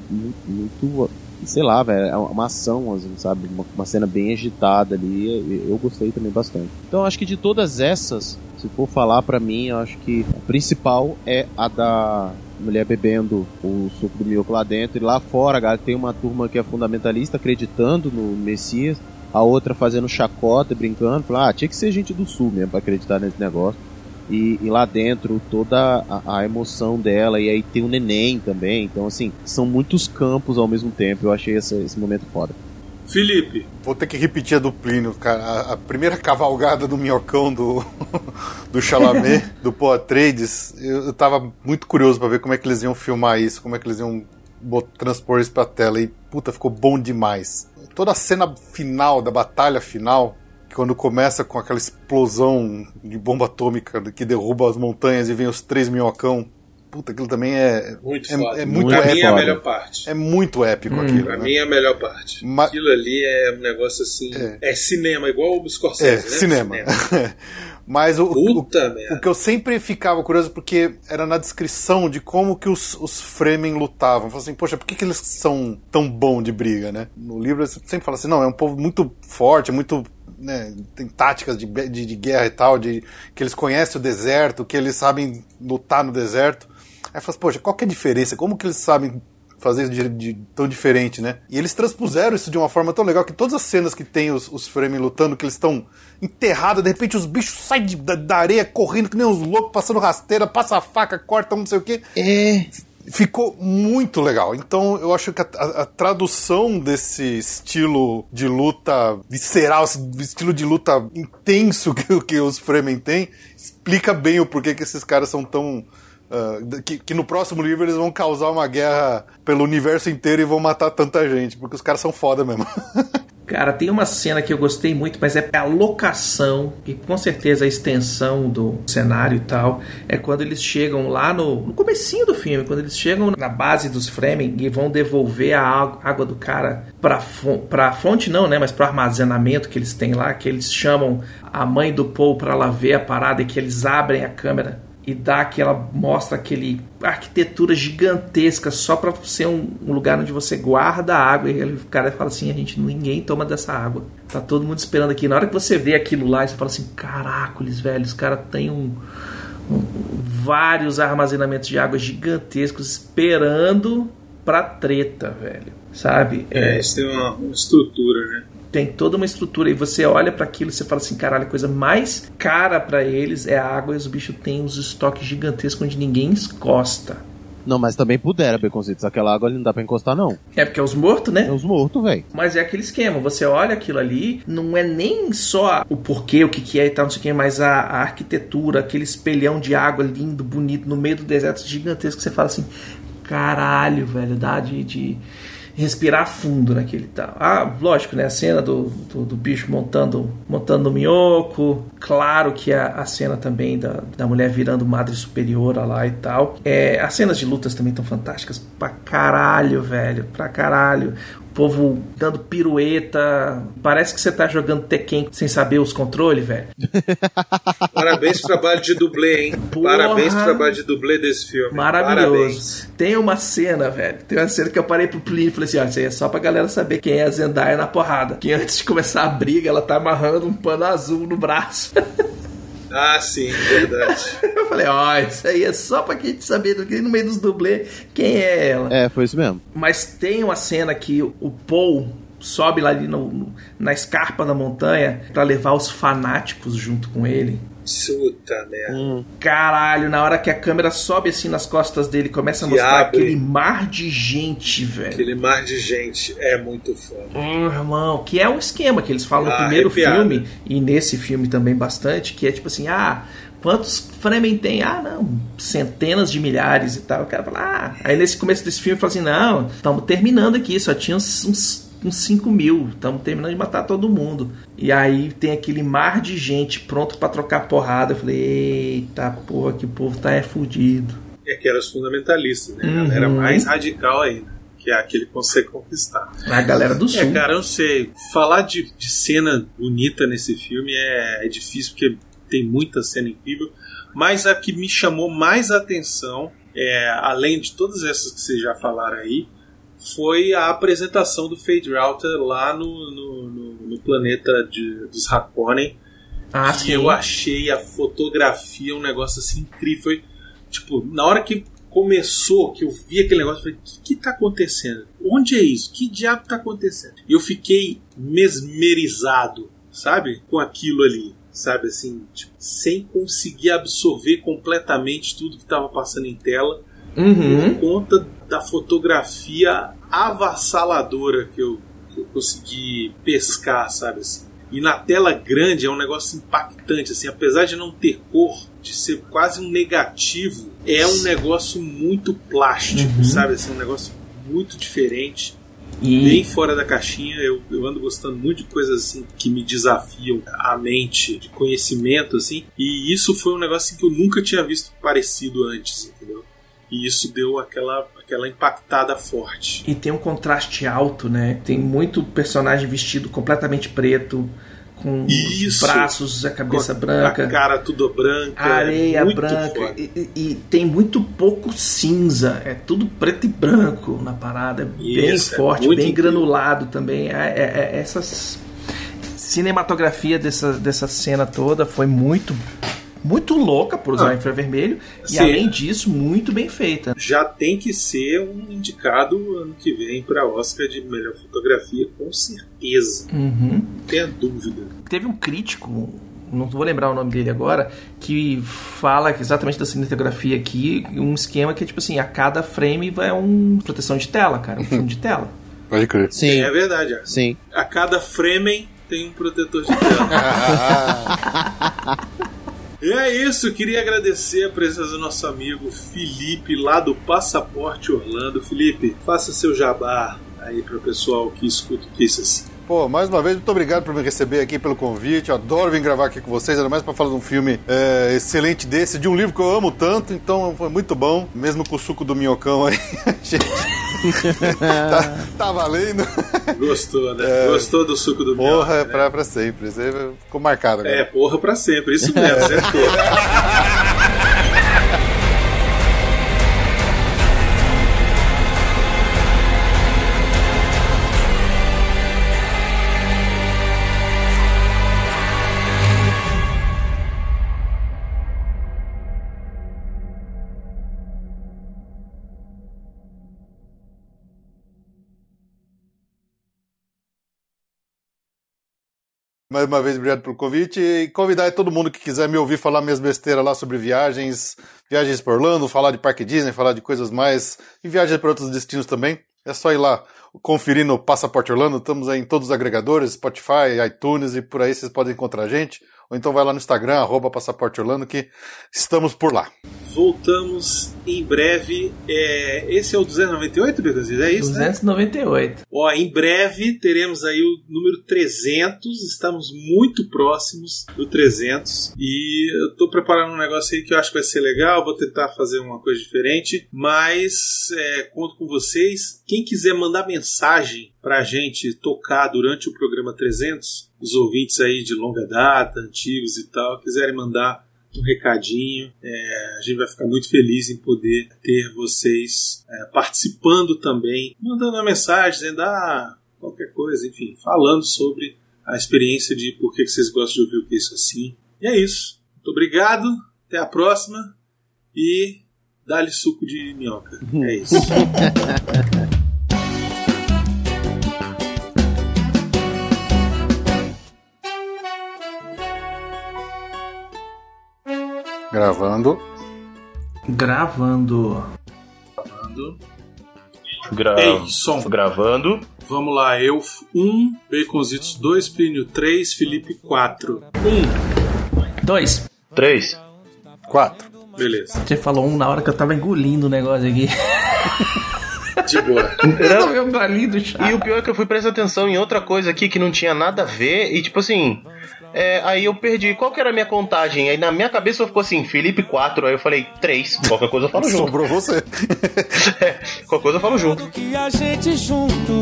sei lá, velho, é uma ação, assim, sabe? Uma cena bem agitada ali, eu gostei também bastante. Então, acho que de todas essas, se for falar pra mim, eu acho que a principal é a da mulher bebendo o suco do minhoco lá dentro, e lá fora, galera, tem uma turma que é fundamentalista, acreditando no Messias, a outra fazendo chacota, brincando, falando, tinha que ser gente do sul mesmo pra acreditar nesse negócio. E lá dentro toda a emoção dela, e aí tem o neném também, então assim, são muitos campos ao mesmo tempo. Eu achei esse momento foda. Felipe, vou ter que repetir a do Plínio, cara. A primeira cavalgada do minhocão do Chalamet, do Paul Atreides, eu tava muito curioso pra ver como é que eles iam filmar isso, como é que eles iam transpor isso pra tela, e puta, ficou bom demais. Toda a cena final, da batalha final, quando começa com aquela explosão de bomba atômica que derruba as montanhas e vem os 3 minhocão puta, aquilo também é muito foda. É muito pra épico. Mim é a melhor parte. É muito épico aquilo. Pra mim é a melhor parte. Aquilo ali é um negócio assim. É cinema, igual o Scorsese, né? Cinema. Mas o que eu sempre ficava curioso, porque era na descrição de como que os Fremen lutavam. Eu falava assim, poxa, por que eles são tão bons de briga, né? No livro você sempre fala assim, não, é um povo muito forte, muito... Né, tem táticas de guerra e tal, que eles conhecem o deserto, que eles sabem lutar no deserto. Aí eu falo assim, poxa, qual que é a diferença? Como que eles sabem fazer isso de tão diferente, né? E eles transpuseram isso de uma forma tão legal que todas as cenas que tem os Fremen lutando, que eles estão enterrados, de repente os bichos saem da areia correndo que nem uns loucos, passando rasteira, passa a faca, corta não sei o quê. Ficou muito legal. Então eu acho que a tradução desse estilo de luta visceral, esse estilo de luta intenso que os Fremen têm, explica bem o porquê que esses caras são tão... que no próximo livro eles vão causar uma guerra pelo universo inteiro e vão matar tanta gente, porque os caras são foda mesmo. Cara, tem uma cena que eu gostei muito, mas é a locação e com certeza a extensão do cenário e tal, é quando eles chegam lá no comecinho do filme, quando eles chegam na base dos Fremen e vão devolver a água do cara pra fonte não, né, mas pro armazenamento que eles têm lá, que eles chamam a mãe do Paul pra ela ver a parada e que eles abrem a câmera e mostra aquele arquitetura gigantesca só pra ser um lugar onde você guarda a água, e o cara fala assim, ninguém toma dessa água, tá todo mundo esperando aqui. Na hora que você vê aquilo lá, você fala assim, caracoles, velho, os caras têm vários armazenamentos de água gigantescos esperando pra treta, velho, sabe? Isso tem uma estrutura, né? Tem toda uma estrutura e você olha pra aquilo e você fala assim, caralho, a coisa mais cara pra eles é a água, e os bichos têm uns estoques gigantescos onde ninguém encosta. Não, mas também pudera, Baconzitos, aquela água ali não dá pra encostar, não. É porque é os mortos, né? É os mortos, velho. Mas é aquele esquema, você olha aquilo ali, não é nem só o porquê, o que é e tal, não sei o que, mas a arquitetura, aquele espelhão de água lindo, bonito, no meio do deserto gigantesco, que você fala assim, caralho, velho, dá de respirar fundo naquele tal. Lógico, né? A cena do bicho montando o minhoco. Claro que a cena também da mulher virando madre superiora lá e tal. As cenas de lutas também estão fantásticas pra caralho, velho. Pra caralho. O povo dando pirueta. Parece que você tá jogando Tekken sem saber os controles, velho. Parabéns pro trabalho de dublê, hein? Porra. Parabéns pro trabalho de dublê desse filme. Maravilhoso. Parabéns. Tem uma cena, velho. Tem uma cena que eu parei pro Plínio e falei assim, isso aí é só pra galera saber quem é a Zendaya na porrada. Que antes de começar a briga, ela tá amarrando um pano azul no braço. Sim, verdade. Eu falei, isso aí é só pra gente saber no meio dos dublês quem é ela. Foi isso mesmo. Mas tem uma cena que o Paul sobe lá ali na escarpa da montanha pra levar os fanáticos junto com ele. Puta merda. Caralho, na hora que a câmera sobe assim nas costas dele, começa a mostrar aquele mar de gente, velho. Aquele mar de gente é muito foda. Irmão, que é um esquema que eles falam no primeiro filme, e nesse filme também bastante, que é tipo assim, quantos Fremen tem? Não, centenas de milhares e tal. O cara fala, aí nesse começo desse filme fala assim, não, estamos terminando aqui, só tinha uns 5 mil, estamos terminando de matar todo mundo. E aí tem aquele mar de gente pronto pra trocar porrada. Eu falei, eita porra, que o povo tá fudido. Que eram os fundamentalistas, né? A galera mais radical ainda, que é aquele que consegue conquistar. A galera do sul. Cara, eu não sei, falar de cena bonita nesse filme é difícil, porque tem muita cena incrível, mas a que me chamou mais atenção, além de todas essas que vocês já falaram aí, foi a apresentação do Feyd Rautha lá no planeta dos Harkonnen. Sim. Eu achei a fotografia um negócio assim incrível. Foi, tipo, na hora que começou, que eu vi aquele negócio, eu falei, o que tá acontecendo? Onde é isso? Que diabo tá acontecendo? E eu fiquei mesmerizado, sabe? Com aquilo ali, sabe? Assim, tipo, sem conseguir absorver completamente tudo que tava passando em tela. Por conta da fotografia avassaladora que eu consegui pescar, sabe assim. E na tela grande é um negócio impactante, assim, apesar de não ter cor, de ser quase um negativo, é um negócio muito plástico, sabe assim, um negócio muito diferente, bem fora da caixinha. Eu ando gostando muito de coisas assim que me desafiam a mente, de conhecimento, assim, e isso foi um negócio assim, que eu nunca tinha visto parecido antes, entendeu? E isso deu aquela impactada forte. E tem um contraste alto, né? Tem muito personagem vestido completamente preto, com os braços, a cabeça branca, a cara tudo branca, a areia branca, e tem muito pouco cinza, é tudo preto e branco na parada, bem forte, bem granulado também. Essas cinematografia dessa cena toda foi muito louca por usar infravermelho, e além disso, muito bem feita. Já tem que ser um indicado ano que vem para Oscar de melhor fotografia, com certeza. Não tenha dúvida. Teve um crítico, não vou lembrar o nome dele agora, que fala exatamente da cinematografia aqui, um esquema que é tipo assim, a cada frame vai proteção de tela, cara, um filme de tela. Pode crer. Sim. É verdade. Sim. A cada frame tem um protetor de tela. E é isso, queria agradecer a presença do nosso amigo Felipe, lá do Passaporte Orlando. Felipe, faça seu jabá aí para o pessoal que escuta o que isso assim. Pô, mais uma vez, muito obrigado por me receber aqui, pelo convite. Eu adoro vir gravar aqui com vocês, ainda mais para falar de um filme excelente desse, de um livro que eu amo tanto, então foi muito bom, mesmo com o suco do minhocão aí. Gente, tá valendo. Gostou, né? Gostou do suco do minhocão? Porra, né? pra sempre. Você ficou marcado agora. Porra pra sempre, isso mesmo, certo? Mais uma vez, obrigado pelo convite e convidar todo mundo que quiser me ouvir falar minhas besteiras lá sobre viagens para Orlando, falar de Parque Disney, falar de coisas mais e viagens para outros destinos também. É só ir lá conferir no Passaporte Orlando, estamos aí em todos os agregadores, Spotify, iTunes e por aí vocês podem encontrar a gente. Ou então vai lá no Instagram, @Passaporte Orlando, que estamos por lá. Voltamos em breve. Esse é o 298, Becaziz? É isso, 298. Né? Ó, em breve teremos aí o número 300. Estamos muito próximos do 300. E eu tô preparando um negócio aí que eu acho que vai ser legal. Vou tentar fazer uma coisa diferente. Mas conto com vocês. Quem quiser mandar mensagem pra gente tocar durante o programa 300, os ouvintes aí de longa data, antigos e tal, quiserem mandar um recadinho, a gente vai ficar muito feliz em poder ter vocês participando também, mandando uma mensagem, dizendo qualquer coisa, enfim, falando sobre a experiência de por que vocês gostam de ouvir o que é isso assim. E é isso. Muito obrigado, até a próxima e dá-lhe suco de minhoca. É isso. Gravando. Ei, som. Gravando. Vamos lá, eu 1, Baconzitos 2, Plínio 3, Felipe 4. 1, 2, 3, 4. Beleza. Você falou 1 na hora que eu tava engolindo o negócio aqui. De boa. E o pior é que eu fui prestar atenção em outra coisa aqui que não tinha nada a ver e tipo assim... aí eu perdi. Qual que era a minha contagem? Aí na minha cabeça ficou assim, Felipe 4. Aí eu falei 3. Qualquer coisa eu falo junto. Sobrou você. Qualquer coisa eu falo junto. Que a gente junto,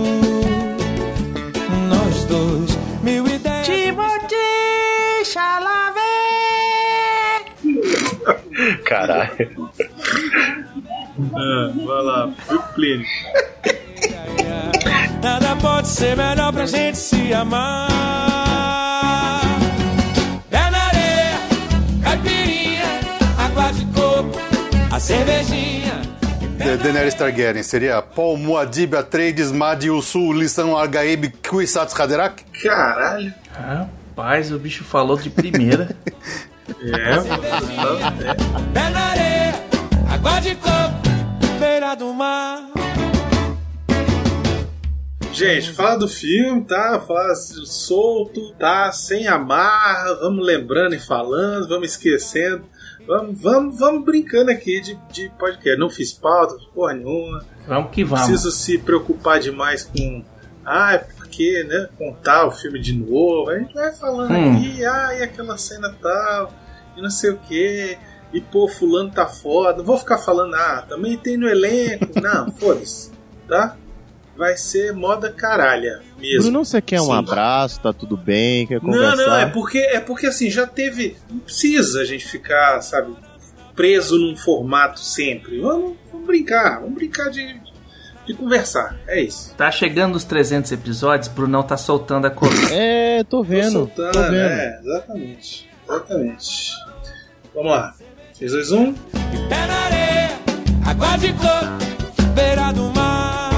nós dois, 1010. Timothy Chalamet. Caralho. Vai lá, Plínio. Nada pode ser melhor pra gente se amar. A cervejinha. Daenerys Targaryen seria Paul Muad'Dib Atreides Madi Usul Lisan Argaib Kwisatz Haderach? Caralho. Rapaz, o bicho falou de primeira. Pé na areia, água de coco, beira do mar. Gente, fala do filme, tá? Fala solto, tá? Sem amarra, vamos lembrando e falando, vamos esquecendo. Vamos brincando aqui de podcast. Não fiz pauta, porra nenhuma. Vamos que vamos. Preciso se preocupar demais com... porque, né? Contar o filme de novo. A gente vai falando aqui, e aquela cena tal, e não sei o quê. e pô, fulano tá foda. Não vou ficar falando, também tem no elenco. Não, foda-se, tá? Vai ser moda caralha mesmo. Bruno, você quer um abraço, tá tudo bem, quer conversar? Não, é porque assim, já teve... Não precisa a gente ficar, sabe, preso num formato sempre. Vamos brincar de conversar, é isso. Tá chegando os 300 episódios, Brunão tá soltando a coisa. Tô vendo. Tô soltando. Exatamente. Vamos lá. 3, 2, 1. Pé na areia, água de coco, beira do mar.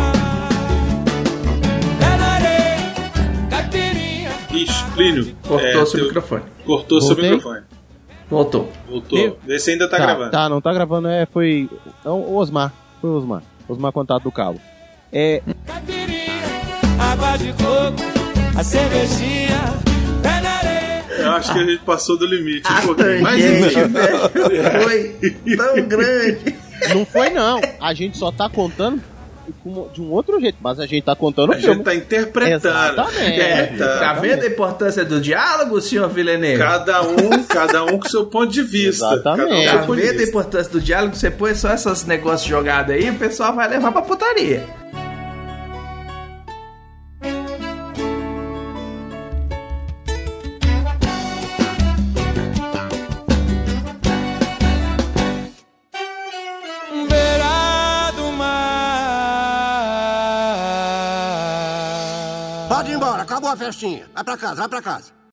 Pé na areia, caipirinha. Ixi, Plínio. Cortou seu microfone. Cortou seu microfone. Voltou. Vê se ainda tá gravando. Tá, não tá gravando, foi o Osmar. Foi o Osmar. Osmar Contato do Cabo. Caipirinha, água de coco, a cervejinha, pé na areia. Eu acho que a gente passou do limite um pouquinho. Mas enfim. Foi tão grande. Não foi, não. A gente só tá contando de um outro jeito, mas a gente tá contando o filme. A gente tá interpretando. Exatamente. Tá vendo a importância do diálogo, senhor Villeneuve? Cada um com seu ponto de vista. Exatamente. Tá vendo a importância do diálogo? Você põe só esses negócios jogados aí, o pessoal vai levar pra putaria. Pode ir embora, acabou a festinha. Vai pra casa.